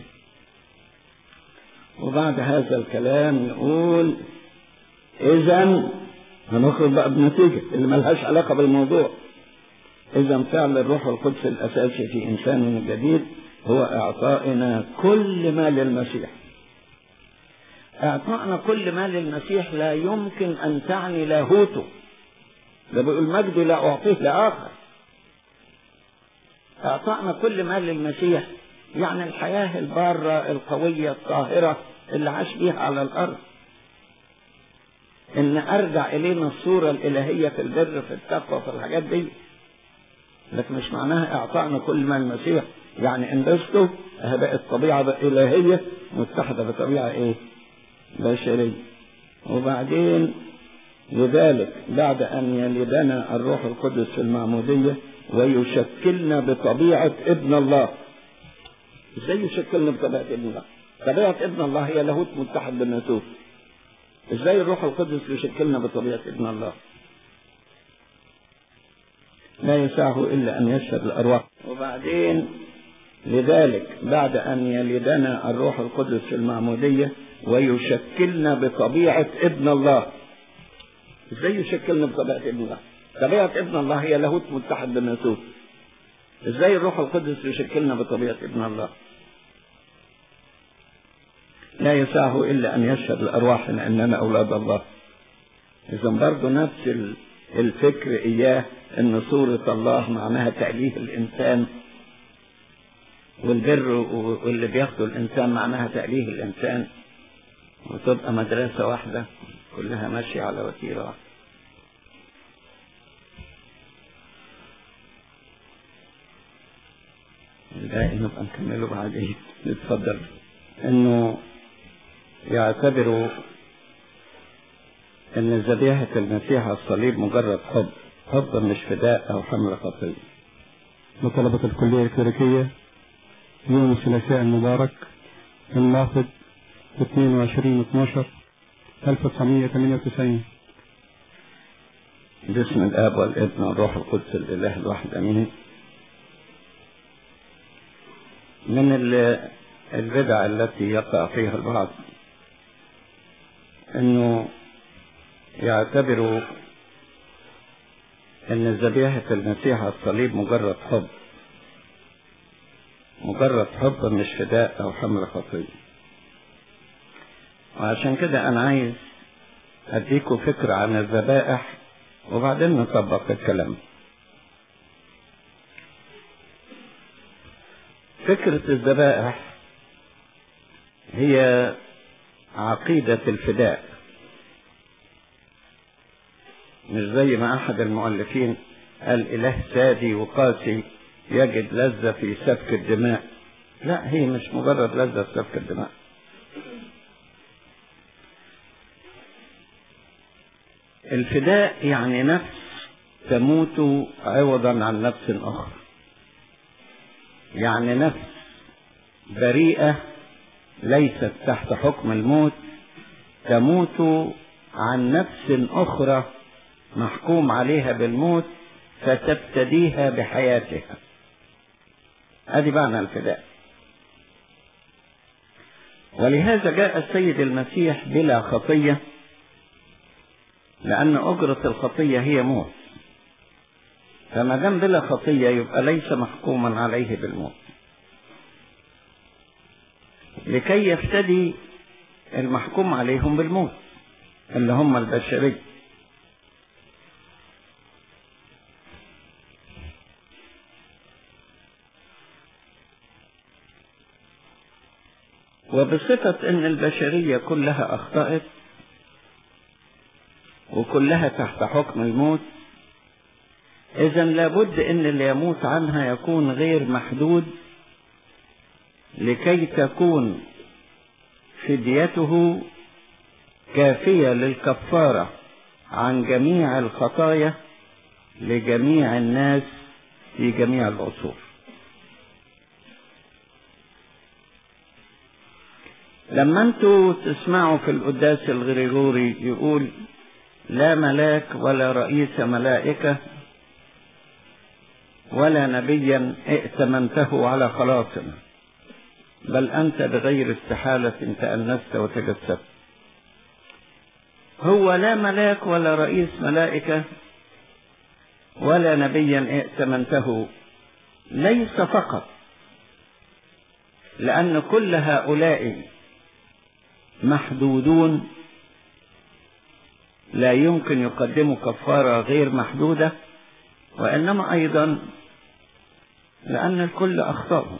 وبعد هذا الكلام يقول: إذن هنخرج بقى بنتيجة اللي ملهاش علاقة بالموضوع. إذن فعل الروح القدس الأساسي في إنساننا الجديد هو إعطائنا كل ما للمسيح. إعطائنا كل ما للمسيح لا يمكن أن تعني لاهوته. ده بيقول: مجد لا أعطيه لآخر. إعطائنا كل ما للمسيح يعني الحياة البارة القوية الطاهرة اللي عاش بيها على الأرض، إن أرجع إلينا الصورة الإلهية في البر في التقوى في الحاجات دي. لكن مش معناها إعطائنا كل ما المسيح يعني انبسطوا بقت طبيعة إلهية متحدة بطبيعة إيه؟ بشرية. وبعدين لذلك بعد أن يلدنا الروح القدس في المعمودية ويشكلنا بطبيعة ابن الله. ازاي يشكلنا بطبيعة ابن الله؟ طبيعة ابن الله هي لاهوت متحد بالناسوت. ازاي الروح القدس يشكلنا بطبيعة ابن الله؟ لا يسعه إلا أن يشهد الأرواح. وبعدين لذلك بعد أن يلدنا الروح القدس في المعمودية ويشكلنا بطبيعة ابن الله. ازاي يشكلنا بطبيعة ابن الله؟ طبيعة ابن الله هي لاهوت متحد بالناسوت. ازاي الروح القدس يشكلنا بطبيعة ابن الله؟ لا يسعه إلا أن يشهد لأرواحنا أننا أولاد الله. إذا برضو نفس الفكر إياه، أن صورة الله معناها تأليه الإنسان، والبر واللي بياخده الإنسان معناها تأليه الإنسان، وتبقى مدرسة واحدة كلها ماشية على وتيرة واحدة. لا نبقى نكمله بعدين. نتفضل. انه يعتبروا ان ذبيحة المسيح على الصليب مجرد حب مش فداء او حمل خطية. وطلبة الكلية الكليريكية يوم الثلاثاء المبارك الناقد 22/12/1998. باسم الاب والابن والروح القدس الاله الواحد امين. من البدع التي يقع فيها البعض انه يعتبروا ان ذبيحة المسيح على الصليب مجرد حب مش فداء او حمل خطية. وعشان كده انا عايز اديكم فكرة عن الذبائح وبعدين نطبق الكلام. فكرة الذبائح هي عقيدة الفداء، مش زي ما احد المؤلفين قال اله سادي وقاسي يجد لذة في سفك الدماء. لا، هي مش مجرد لذة في سفك الدماء. الفداء يعني نفس تموت عوضا عن نفس اخرى، يعني نفس بريئة ليست تحت حكم الموت تموت عن نفس اخرى محكوم عليها بالموت فتفتديها بحياتها. هذه معنى الفداء. ولهذا جاء السيد المسيح بلا خطية، لأن أجرة الخطية هي موت. فما دام بلا خطية يبقى ليس محكوما عليه بالموت، لكي يفتدي المحكوم عليهم بالموت اللي هم البشرية. وبصفة ان البشرية كلها اخطأت وكلها تحت حكم الموت، اذا لابد ان اللي يموت عنها يكون غير محدود، لكي تكون فديته كافية للكفارة عن جميع الخطايا لجميع الناس في جميع العصور. لما انتوا تسمعوا في القداس الغريغوري يقول لا ملاك ولا رئيس ملائكة ولا نبيا ائتمنته على خلاصنا، بل أنت بغير استحالة تأنست وتجسدت. هو لا ملاك ولا رئيس ملائكة ولا نبيا ائتمنته ليس فقط لأن كل هؤلاء محدودون لا يمكن يقدموا كفارة غير محدودة، وإنما أيضا لأن الكل أخطأوا.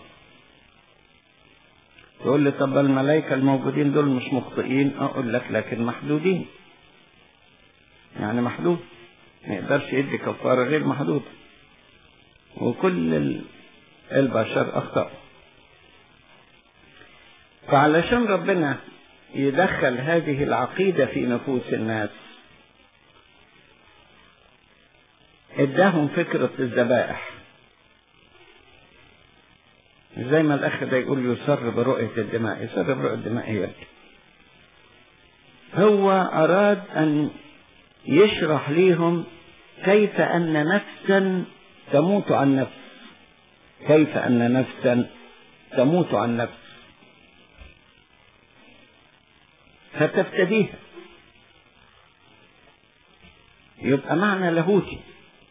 تقول لي طب الملائكة الموجودين دول مش مخطئين؟ أقول لك لكن محدودين، يعني محدود ما يقدرش يدي كفارة غير محدودة، وكل البشر أخطأوا. فعلشان ربنا يدخل هذه العقيدة في نفوس الناس اداهم فكرة الذبائح، زي ما الأخ ده يقول يسر برؤية الدماء. يسر برؤية الدماء هي هو أراد أن يشرح لهم كيف أن نفسا تموت عن نفس، كيف أن نفسا تموت عن نفس فتفتديها. يبقى معنى لاهوتي.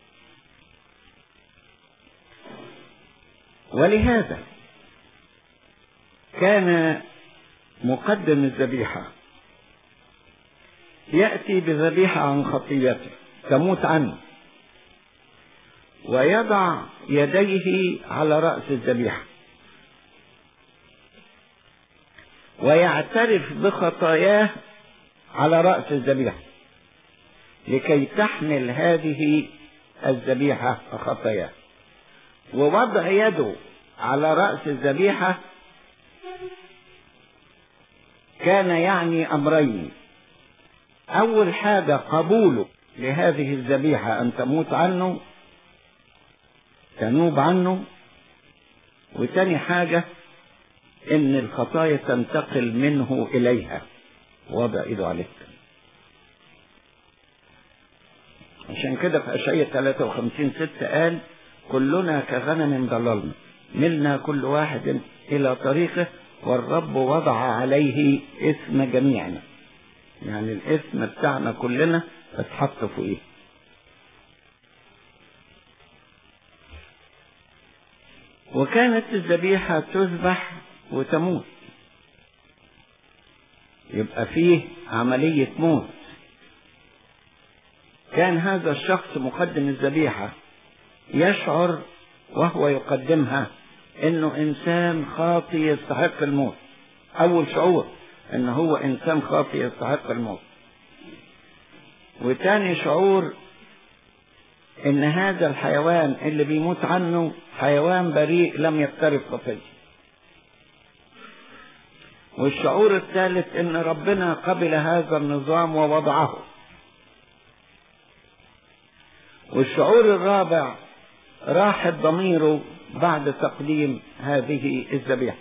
ولهذا كان مقدم الذبيحة يأتي بذبيحة عن خطيته تموت عنه، ويضع يديه على رأس الذبيحة ويعترف بخطاياه على رأس الذبيحة لكي تحمل هذه الذبيحة خطاياه، ووضع يده على رأس الذبيحة كان يعني أمرين. أول حاجة قبوله لهذه الذبيحة أن تموت عنه، تنوب عنه، وتاني حاجة إن الخطايا تنتقل منه إليها. وضع إيده عليك. عشان كده في أشعياء 53:6 قال: كلنا كغنم ضللنا، ملنا كل واحد إلى طريقه، والرب وضع عليه اسم جميعنا. يعني الاسم بتاعنا كلنا اتحط فوقيه. وكانت الذبيحة تذبح وتموت، يبقى فيه عملية موت. كان هذا الشخص مقدم الذبيحة يشعر وهو يقدمها انه انسان خاطئ يستحق الموت. اول شعور ان هو انسان خاطئ يستحق الموت، وتاني شعور ان هذا الحيوان اللي بيموت عنه حيوان بريء لم يقترف خطية. والشعور الثالث ان ربنا قبل هذا النظام ووضعه. والشعور الرابع راحة ضميره بعد تقديم هذه الذبيحة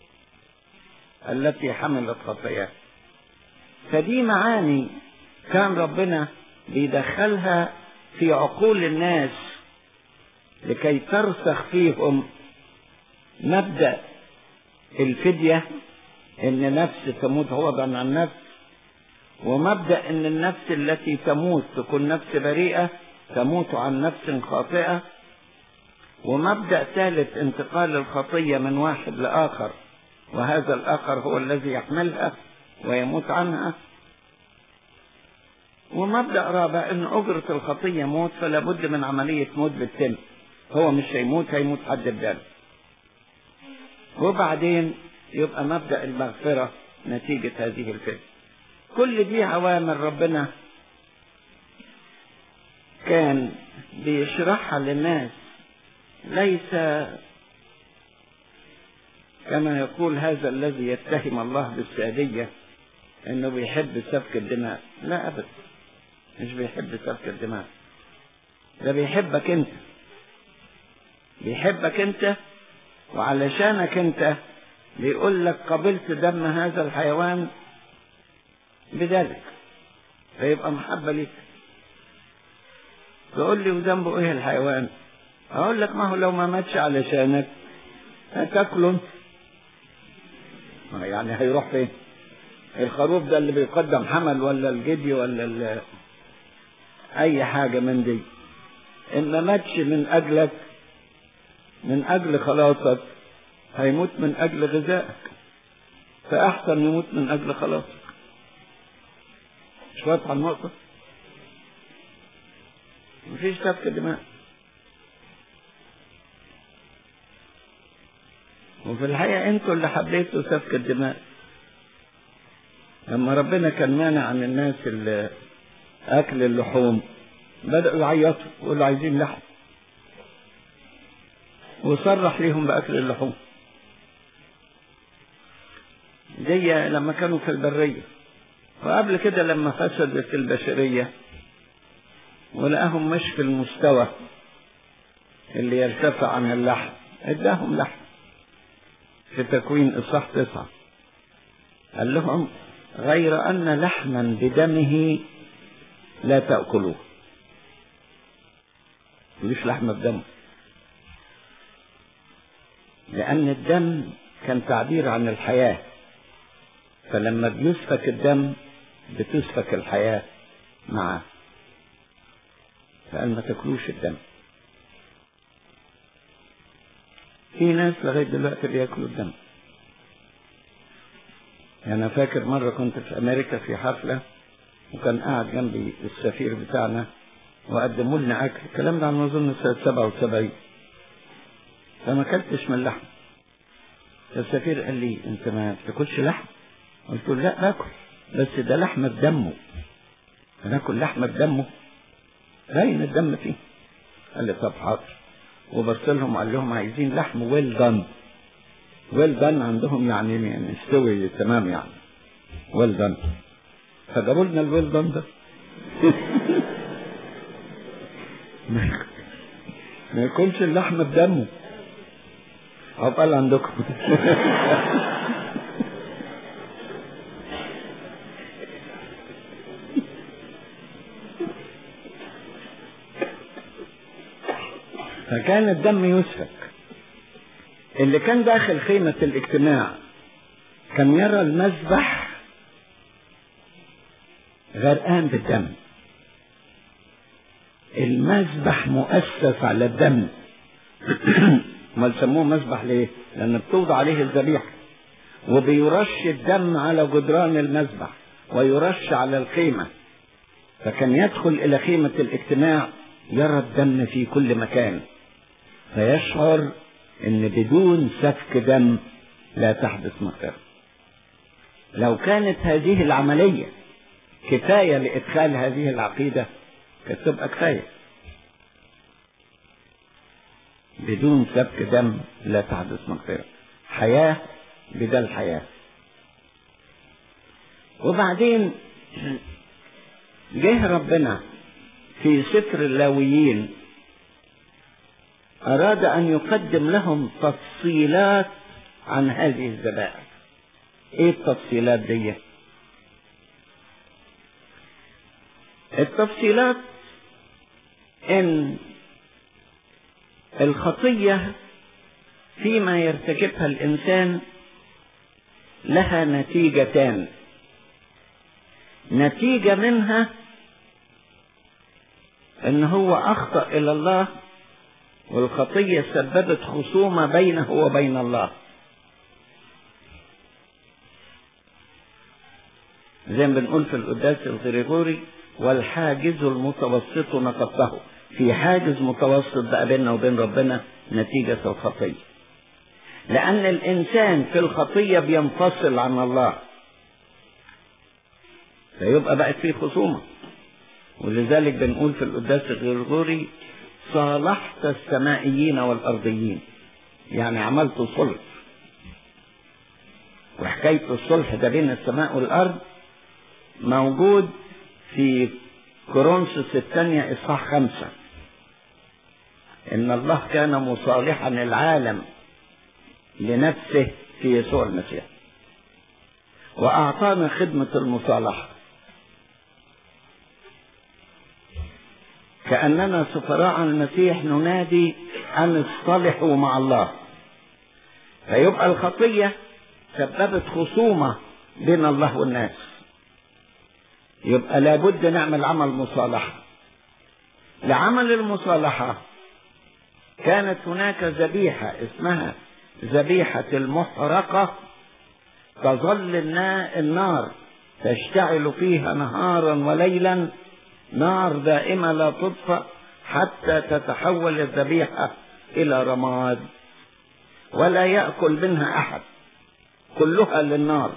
التي حملت خطاياه. فدي معاني كان ربنا بيدخلها في عقول الناس لكي ترسخ فيهم مبدأ الفدية، ان نفس تموت عوضا عن نفس، ومبدأ ان النفس التي تموت تكون نفس بريئة تموت عن نفس خاطئة، ومبدأ ثالث انتقال الخطية من واحد لآخر، وهذا الآخر هو الذي يحملها ويموت عنها، ومبدأ رابع ان أجرة الخطية موت، فلا بد من عملية موت بالتم. هو مش هيموت حد بداله. وبعدين يبقى مبدأ المغفرة نتيجة هذه الفكرة. كل دي عوامل ربنا كان بيشرحها للناس، ليس كما يقول هذا الذي يتهم الله بالسادية انه بيحب سفك الدماء. لا ابدا، مش بيحب سفك الدماء، ده بيحبك انت، بيحبك انت، وعلشانك انت بيقول لك قبلت دم هذا الحيوان بذلك، فيبقى محبة ليك. تقول لي وذنبه ايه الحيوان؟ اقول لك ما هو لو ما ماتش علشانك هتاكله انت، يعني هيروح فين؟ الخروف ده اللي بيقدم حمل ولا الجدي ولا اي حاجة من دي، ان ما ماتش من اجلك من اجل خلاصك هيموت من اجل غذائك، فاحسن يموت من اجل خلاصك. مش واضحة النقطة؟ مفيش سفك دماء. وفي الحقيقة انتوا اللي حبيتوا سفك الدماء. لما ربنا كان مانع عن الناس اكل اللحوم بدأوا يعيطوا ويقولوا عايزين لحم، وصرح ليهم بأكل اللحوم دي لما كانوا في البرية. وقبل كده لما فسدت البشرية ولقاهم مش في المستوى اللي يرتفع عن اللحم اداهم لحم. في تكوين إصحاح 9 قال لهم غير أن لحما بدمه لا تأكلوه. مش لحم بدمه، لأن الدم كان تعبير عن الحياة، فلما بيسفك الدم بتسفك الحياة معه، فقال ما تاكلوش الدم. في ناس لغاية دلوقتي بياكلوا الدم. أنا فاكر مرة كنت في أمريكا في حفلة، وكان قاعد جنبي السفير بتاعنا وقدموا لنا أكل، الكلام ده على أظن سنة 77، فما كلتش من اللحم. فالسفير قال لي أنت ما بتاكلش لحم؟ قلت له لا باكل، بس ده لحم بدمه. هناكل لحم بدمه؟ باين الدم فيه. قال لي طب حاضر. وبص لهم وقال لهم عايزين لحم ويل دان. ويل دان عندهم يعني مستوي تمام، يعني ويل دان. فجابوا لنا الويل دان ده. ما يكونش اللحم بدمه. عقبال عندكم. فكان الدم يسفك. اللي كان داخل خيمة الاجتماع كان يرى المذبح غرقان بالدم. المذبح مؤسس على الدم. ما سموه مذبح ليه؟ لأن بتوضع عليه الذبيحة، وبيرش الدم على جدران المذبح ويرش على الخيمة. فكان يدخل إلى خيمة الاجتماع يرى الدم في كل مكان، فيشعر ان بدون سفك دم لا تحدث مغفرة. لو كانت هذه العملية كفاية لإدخال هذه العقيدة كانت تبقى كفاية. بدون سفك دم لا تحدث مغفرة، حياة بدل حياة. وبعدين جه ربنا في سفر اللاويين أراد أن يقدم لهم تفصيلات عن هذه الذبائح. إيه التفصيلات دي؟ التفصيلات إن الخطية فيما يرتكبها الإنسان لها نتيجتان. نتيجة منها إن هو أخطأ إلى الله، والخطية سببت خصومة بينه وبين الله، زي ما بنقول في القداس الغريغوري: والحاجز المتوسط نقضته. في حاجز متوسط بقى بيننا وبين ربنا نتيجة الخطية، لأن الإنسان في الخطية بينفصل عن الله، فيبقى بقت فيه خصومة. ولذلك بنقول في القداس الغريغوري: صالحت السمائيين والأرضيين، يعني عملت صلح. وحكاية الصلح ده بين السماء والأرض موجود في كورنثوس الثانية إصحاح 5: إن الله كان مصالحا العالم لنفسه في يسوع المسيح، وأعطانا خدمة المصالحة، كأننا سفراء عن المسيح ننادي أن اصطلحوا مع الله. فيبقى الخطية سببت خصومة بين الله والناس، يبقى لابد نعمل عمل مصالحة. لعمل المصالحة كانت هناك ذبيحة اسمها ذبيحة المحرقة، تظل النار تشتعل فيها نهارا وليلا، نار دائمة لا تطفأ حتى تتحول الذبيحة إلى رماد، ولا يأكل منها أحد، كلها للنار.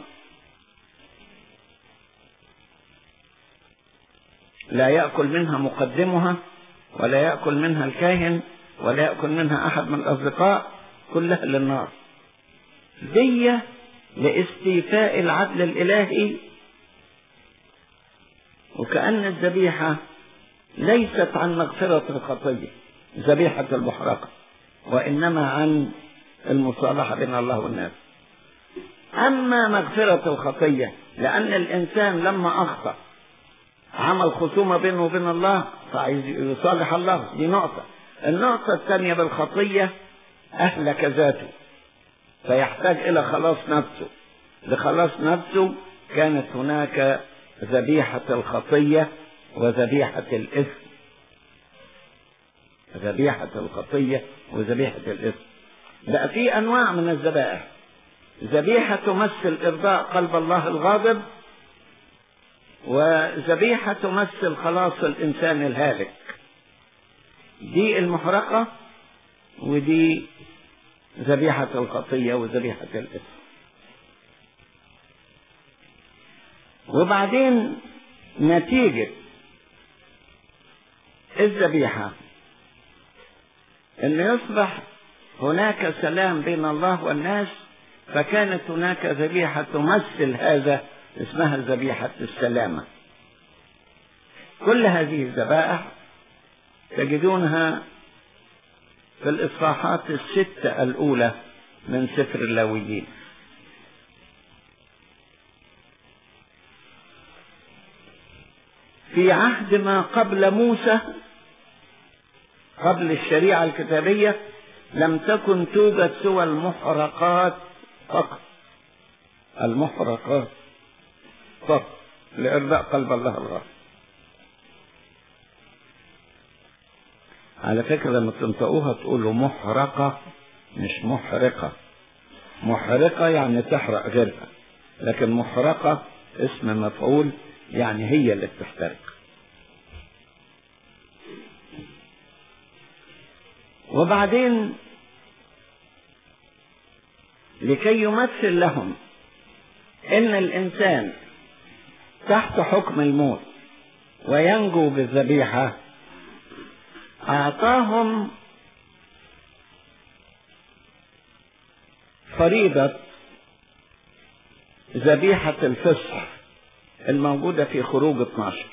لا يأكل منها مقدمها، ولا يأكل منها الكاهن، ولا يأكل منها أحد من الأصدقاء، كلها للنار. دي لاستيفاء العدل الإلهي. وكأن الذبيحة ليست عن مغفرة الخطية ذبيحة المحرقة، وإنما عن المصالحة بين الله والناس. أما مغفرة الخطية لأن الإنسان لما أخطأ عمل خصومة بينه وبين الله فعايز يصالح الله، دي نقطة. النقطة الثانية بالخطية أهلك ذاته، فيحتاج إلى خلاص نفسه. لخلاص نفسه كانت هناك ذبيحة الخطية وذبيحة الإثم. ذبيحة الخطية وذبيحة الإثم. بقى في أنواع من الذبائح: ذبيحة تمثل إرضاء قلب الله الغاضب، وذبيحة تمثل خلاص الإنسان الهالك. دي المحرقة، ودي ذبيحة الخطية وذبيحة الإثم. وبعدين نتيجة الذبيحة أن يصبح هناك سلام بين الله والناس، فكانت هناك ذبيحة تمثل هذا اسمها ذبيحة السلامة. كل هذه الذبائح تجدونها في الإصحاحات 6 الأولى من سفر اللاويين. في عهد ما قبل موسى، قبل الشريعة الكتابية، لم تكن توجد سوى المحرقات فقط، المحرقات فقط لإرضاء قلب الله الغافل. على فكرة لما تنطقوها تقولوا محرقة مش محرقة. محرقة يعني تحرق غيرها، لكن محرقة اسم مفعول يعني هي اللي بتحترق. وبعدين لكي يمثل لهم ان الانسان تحت حكم الموت وينجو بالذبيحة، اعطاهم فريضة ذبيحة الفصح الموجودة في خروج 12.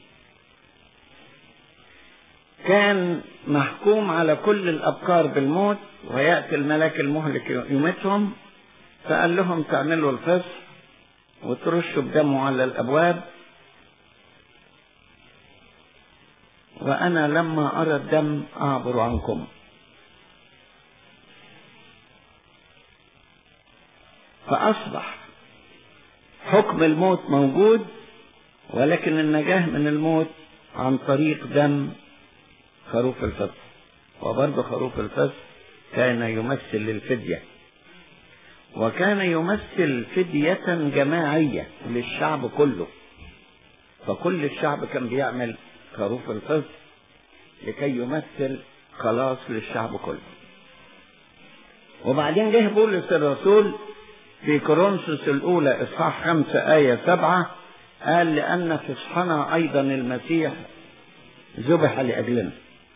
كان محكوم على كل الأبكار بالموت، ويأتي الملاك المهلك يميتهم، فقال لهم تعملوا الفصح وترشوا بدمه على الأبواب، وأنا لما أرى الدم أعبر عنكم. فأصبح حكم الموت موجود، ولكن النجاة من الموت عن طريق دم خروف الفصح. وبرضه خروف الفصح كان يمثل الفدية، وكان يمثل فدية جماعية للشعب كله، فكل الشعب كان بيعمل خروف الفصح لكي يمثل خلاص للشعب كله. وبعدين جه بولس الرسول في كورنثوس الأولى إصحاح 5 آية 7 قال لأن فصحنا أيضا المسيح ذبح لأجلنا.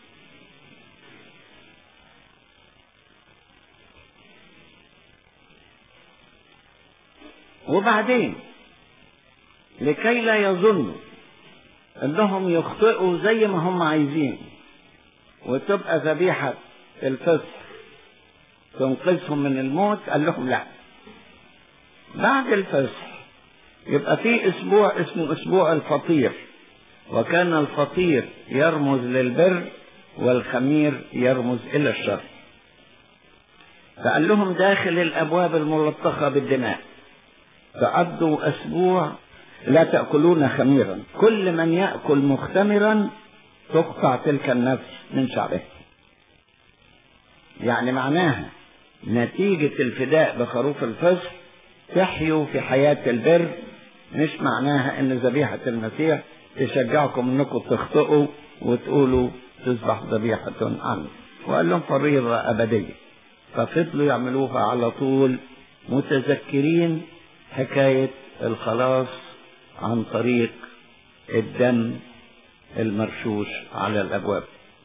وبعدين لكي لا يظنوا انهم يخطئوا زي ما هم عايزين وتبقى ذبيحة الفصح تنقذهم من الموت، قال لهم لا، بعد الفصح يبقى في اسبوع اسمه اسبوع الفطير، وكان الفطير يرمز للبر والخمير يرمز الى الشر. فقال لهم داخل الابواب الملطخة بالدماء تعدوا اسبوع لا تأكلون خميرا، كل من يأكل مختمرا تقطع تلك النفس من شعبه. يعني معناها نتيجة الفداء بخروف الفصح تحيوا في حياة البر، مش معناها ان ذبيحة المسيح تشجعكم انكم تخطئوا وتقولوا تصبح ذبيحة عنه. وقال لهم فريضة أبدية، ففضلوا يعملوها على طول متذكرين حكاية الخلاص عن طريق الدم المرشوش على الأبواب.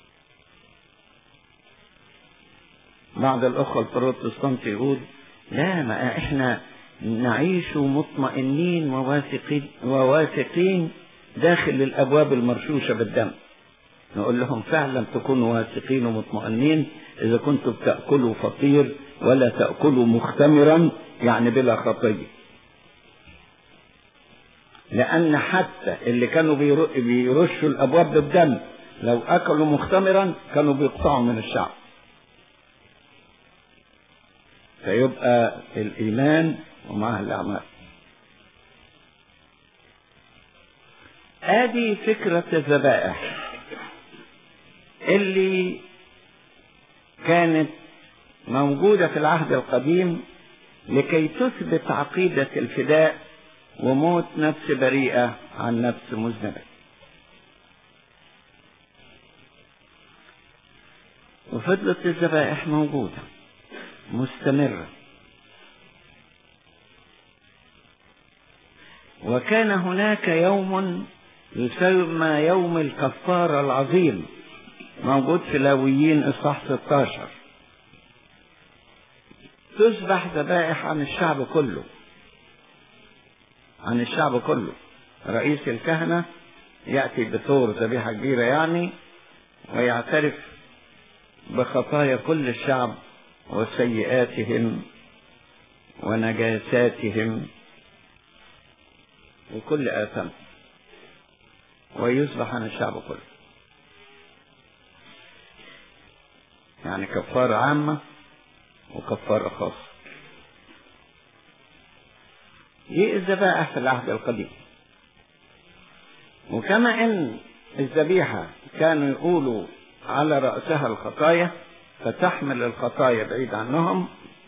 بعض الأخوة البروتستانت يقول لا، ما احنا نعيش مطمئنين وواثقين داخل الأبواب المرشوشة بالدم. نقول لهم فعلا تكونوا واثقين ومطمئنين إذا كنتم تأكلوا فطير ولا تأكلوا مختمرا، يعني بلا خطية. لأن حتى اللي كانوا بيرشوا الأبواب بالدم لو أكلوا مختمرا كانوا بيقطعوا من الشعب. فيبقى الإيمان ومعه الأعمال. هذه فكرة الذبائح اللي كانت موجودة في العهد القديم لكي تثبت عقيدة الفداء وموت نفس بريئة عن نفس مذنبة. وفضلت الذبائح موجودة مستمرة. وكان هناك يوم يسمى يوم الكفارة العظيم موجود في لاويين إصحاح 16. تذبح ذبائح عن الشعب كله، عن الشعب كله. رئيس الكهنة يأتي بثور ذبيحة كبيرة يعني، ويعترف بخطايا كل الشعب وسيئاتهم ونجاساتهم وكل آثام، ويذبح عن الشعب كله، يعني كفارة عامة وكفارة خاصة. دي الذبائح في العهد القديم. وكما ان الذبيحة كانوا يقولوا على رأسها الخطايا فتحمل الخطايا بعيد عنهم،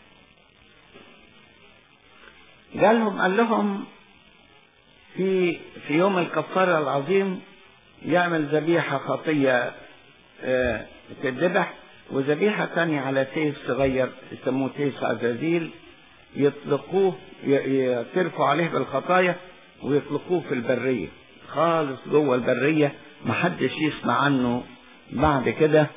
قال لهم في يوم الكفارة العظيم يعمل ذبيحة خطية تذبح، وذبيحة تانية على تيس صغير يسموه تيس عزازيل، يطلقوه يعترفوا عليه بالخطايا ويطلقوه في البرية خالص جوه البرية، محدش يسمع عنه بعد كده،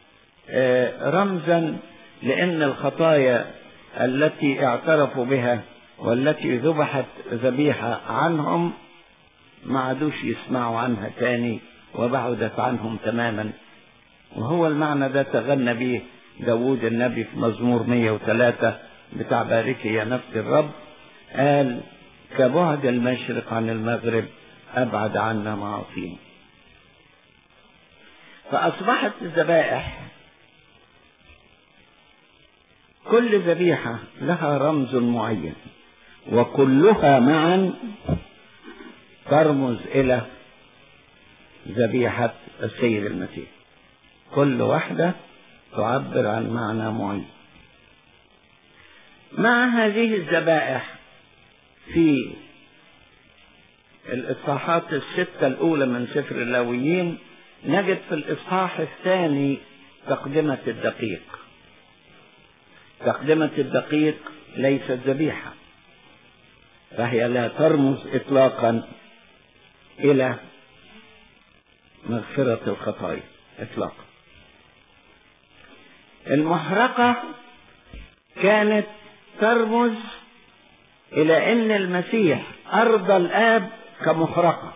رمزا لأن الخطايا التي اعترفوا بها والتي ذبحت ذبيحة عنهم ما عادوش يسمعوا عنها تاني وبعدت عنهم تماما. وهو المعنى ده تغنى به داود النبي في مزمور 103 بتاع باركي يا نفس الرب، قال كبعد المشرق عن المغرب أبعد عنا معاصينا. فأصبحت الذبائح كل ذبيحة لها رمز معين، وكلها معا ترمز إلى ذبيحة السيد المسيح، كل واحدة تعبر عن معنى معين. مع هذه الذبائح في الإصحاحات 6 الأولى من سفر اللاويين نجد في الإصحاح الثاني تقدمة الدقيق. تقدمة الدقيق ليست ذبيحة، فهي لا ترمز إطلاقا إلى مغفرة الخطايا إطلاقا. المحرقة كانت ترمز إلى أن المسيح أرضى الآب كمحرقة،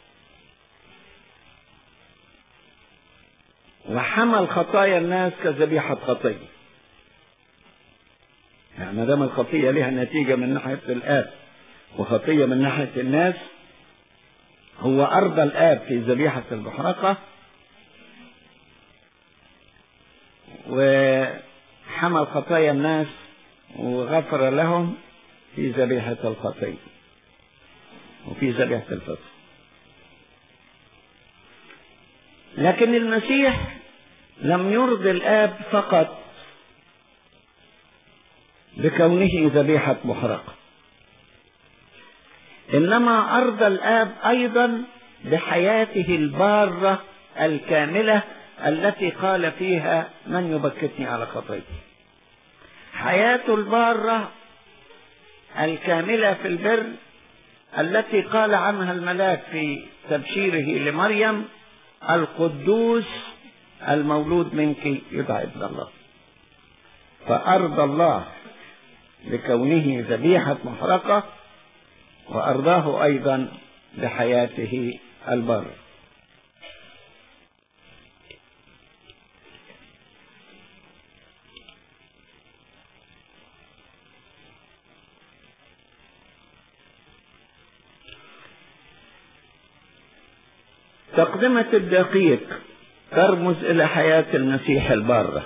وحمل خطايا الناس كذبيحة خطية. يعني ما دام الخطية لها نتيجة من ناحية الآب وخطية من ناحية الناس، هو أرضى الآب في ذبيحة المحرقة وحمل خطايا الناس وغفر لهم في ذبيحة الخطية وفي ذبيحة الفصل. لكن المسيح لم يرضي الآب فقط بكونه ذبيحة محرقة، إنما أرضى الآب أيضا بحياته البارة الكاملة التي قال فيها من يبكتني على خطيتي. حياته البارة الكاملة في البر التي قال عنها الملاك في تبشيره لمريم القدوس المولود منك يدعى ابن الله. فأرضى الله بكونه ذبيحة محرقة، وأرضاه أيضا بحياته البر. تقدمة الدقيق ترمز إلى حياة المسيح البارة،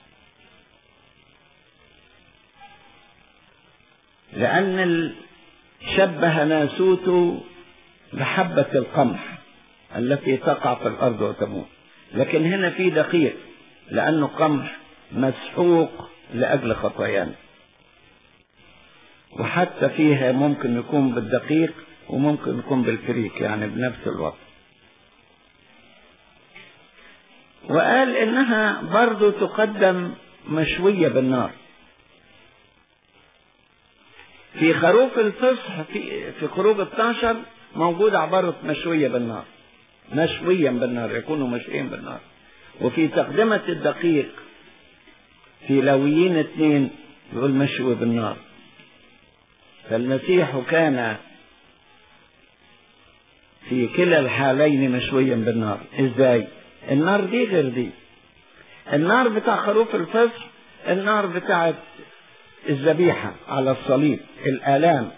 لأن شبه ناسوته بحبة القمح التي تقع في الأرض وتموت، لكن هنا في دقيق لأنه قمح مسحوق لأجل خطايانا، وحتى فيها ممكن يكون بالدقيق وممكن يكون بالفريك يعني بنفس الوقت. وقال إنها برضو تقدم مشوية بالنار. في خروف الفصح في خروج 12 موجود عبارة مشوية بالنار، مشويا بالنار، يكونوا مشويين بالنار. وفي تقدمة الدقيق في لاويين 2 يقول مشوي بالنار. فالمسيح كان في كلا الحالين مشويا بالنار. ازاي؟ النار دي غير دي. النار بتاع خروف الفصح، النار بتاعت الذبيحة على الصليب، الآلام.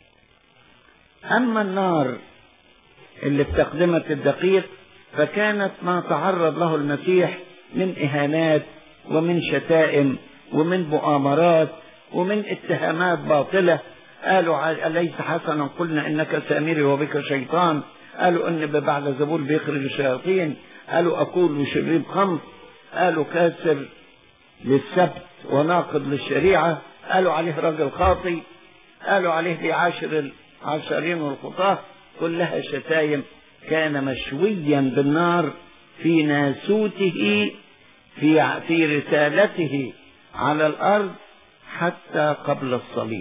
أما النار اللي بتقدمة الدقيق فكانت ما تعرض له المسيح من إهانات ومن شتائم ومن مؤامرات ومن اتهامات باطلة. قالوا أليس حسنا قلنا إنك سامري وبك شيطان، قالوا إن بعد زبول بيخرج الشياطين، قالوا أكول وشريب خمر، قالوا كاسر للسبت وناقض للشريعة، قالوا عليه راجل خاطي، قالوا عليه بيعاشر العشرين والخطاة. كلها شتايم. كان مشويا بالنار في ناسوته، في رسالته على الأرض حتى قبل الصليب.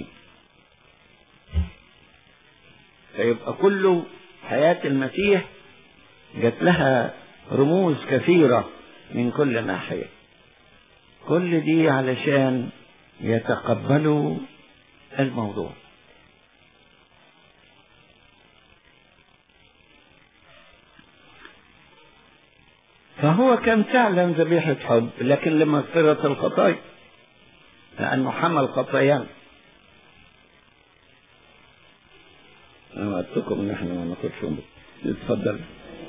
فيبقى كل حياة المسيح جات لها رموز كثيرة من كل ناحية. كل دي علشان يتقبلوا الموضوع. فهو كان فعلا ذبيحة حب، لكن لمغفرة الخطايا، لأنه حمل خطايانا. أنا وعدتكم إن احنا ما ناخدش. اتفضل.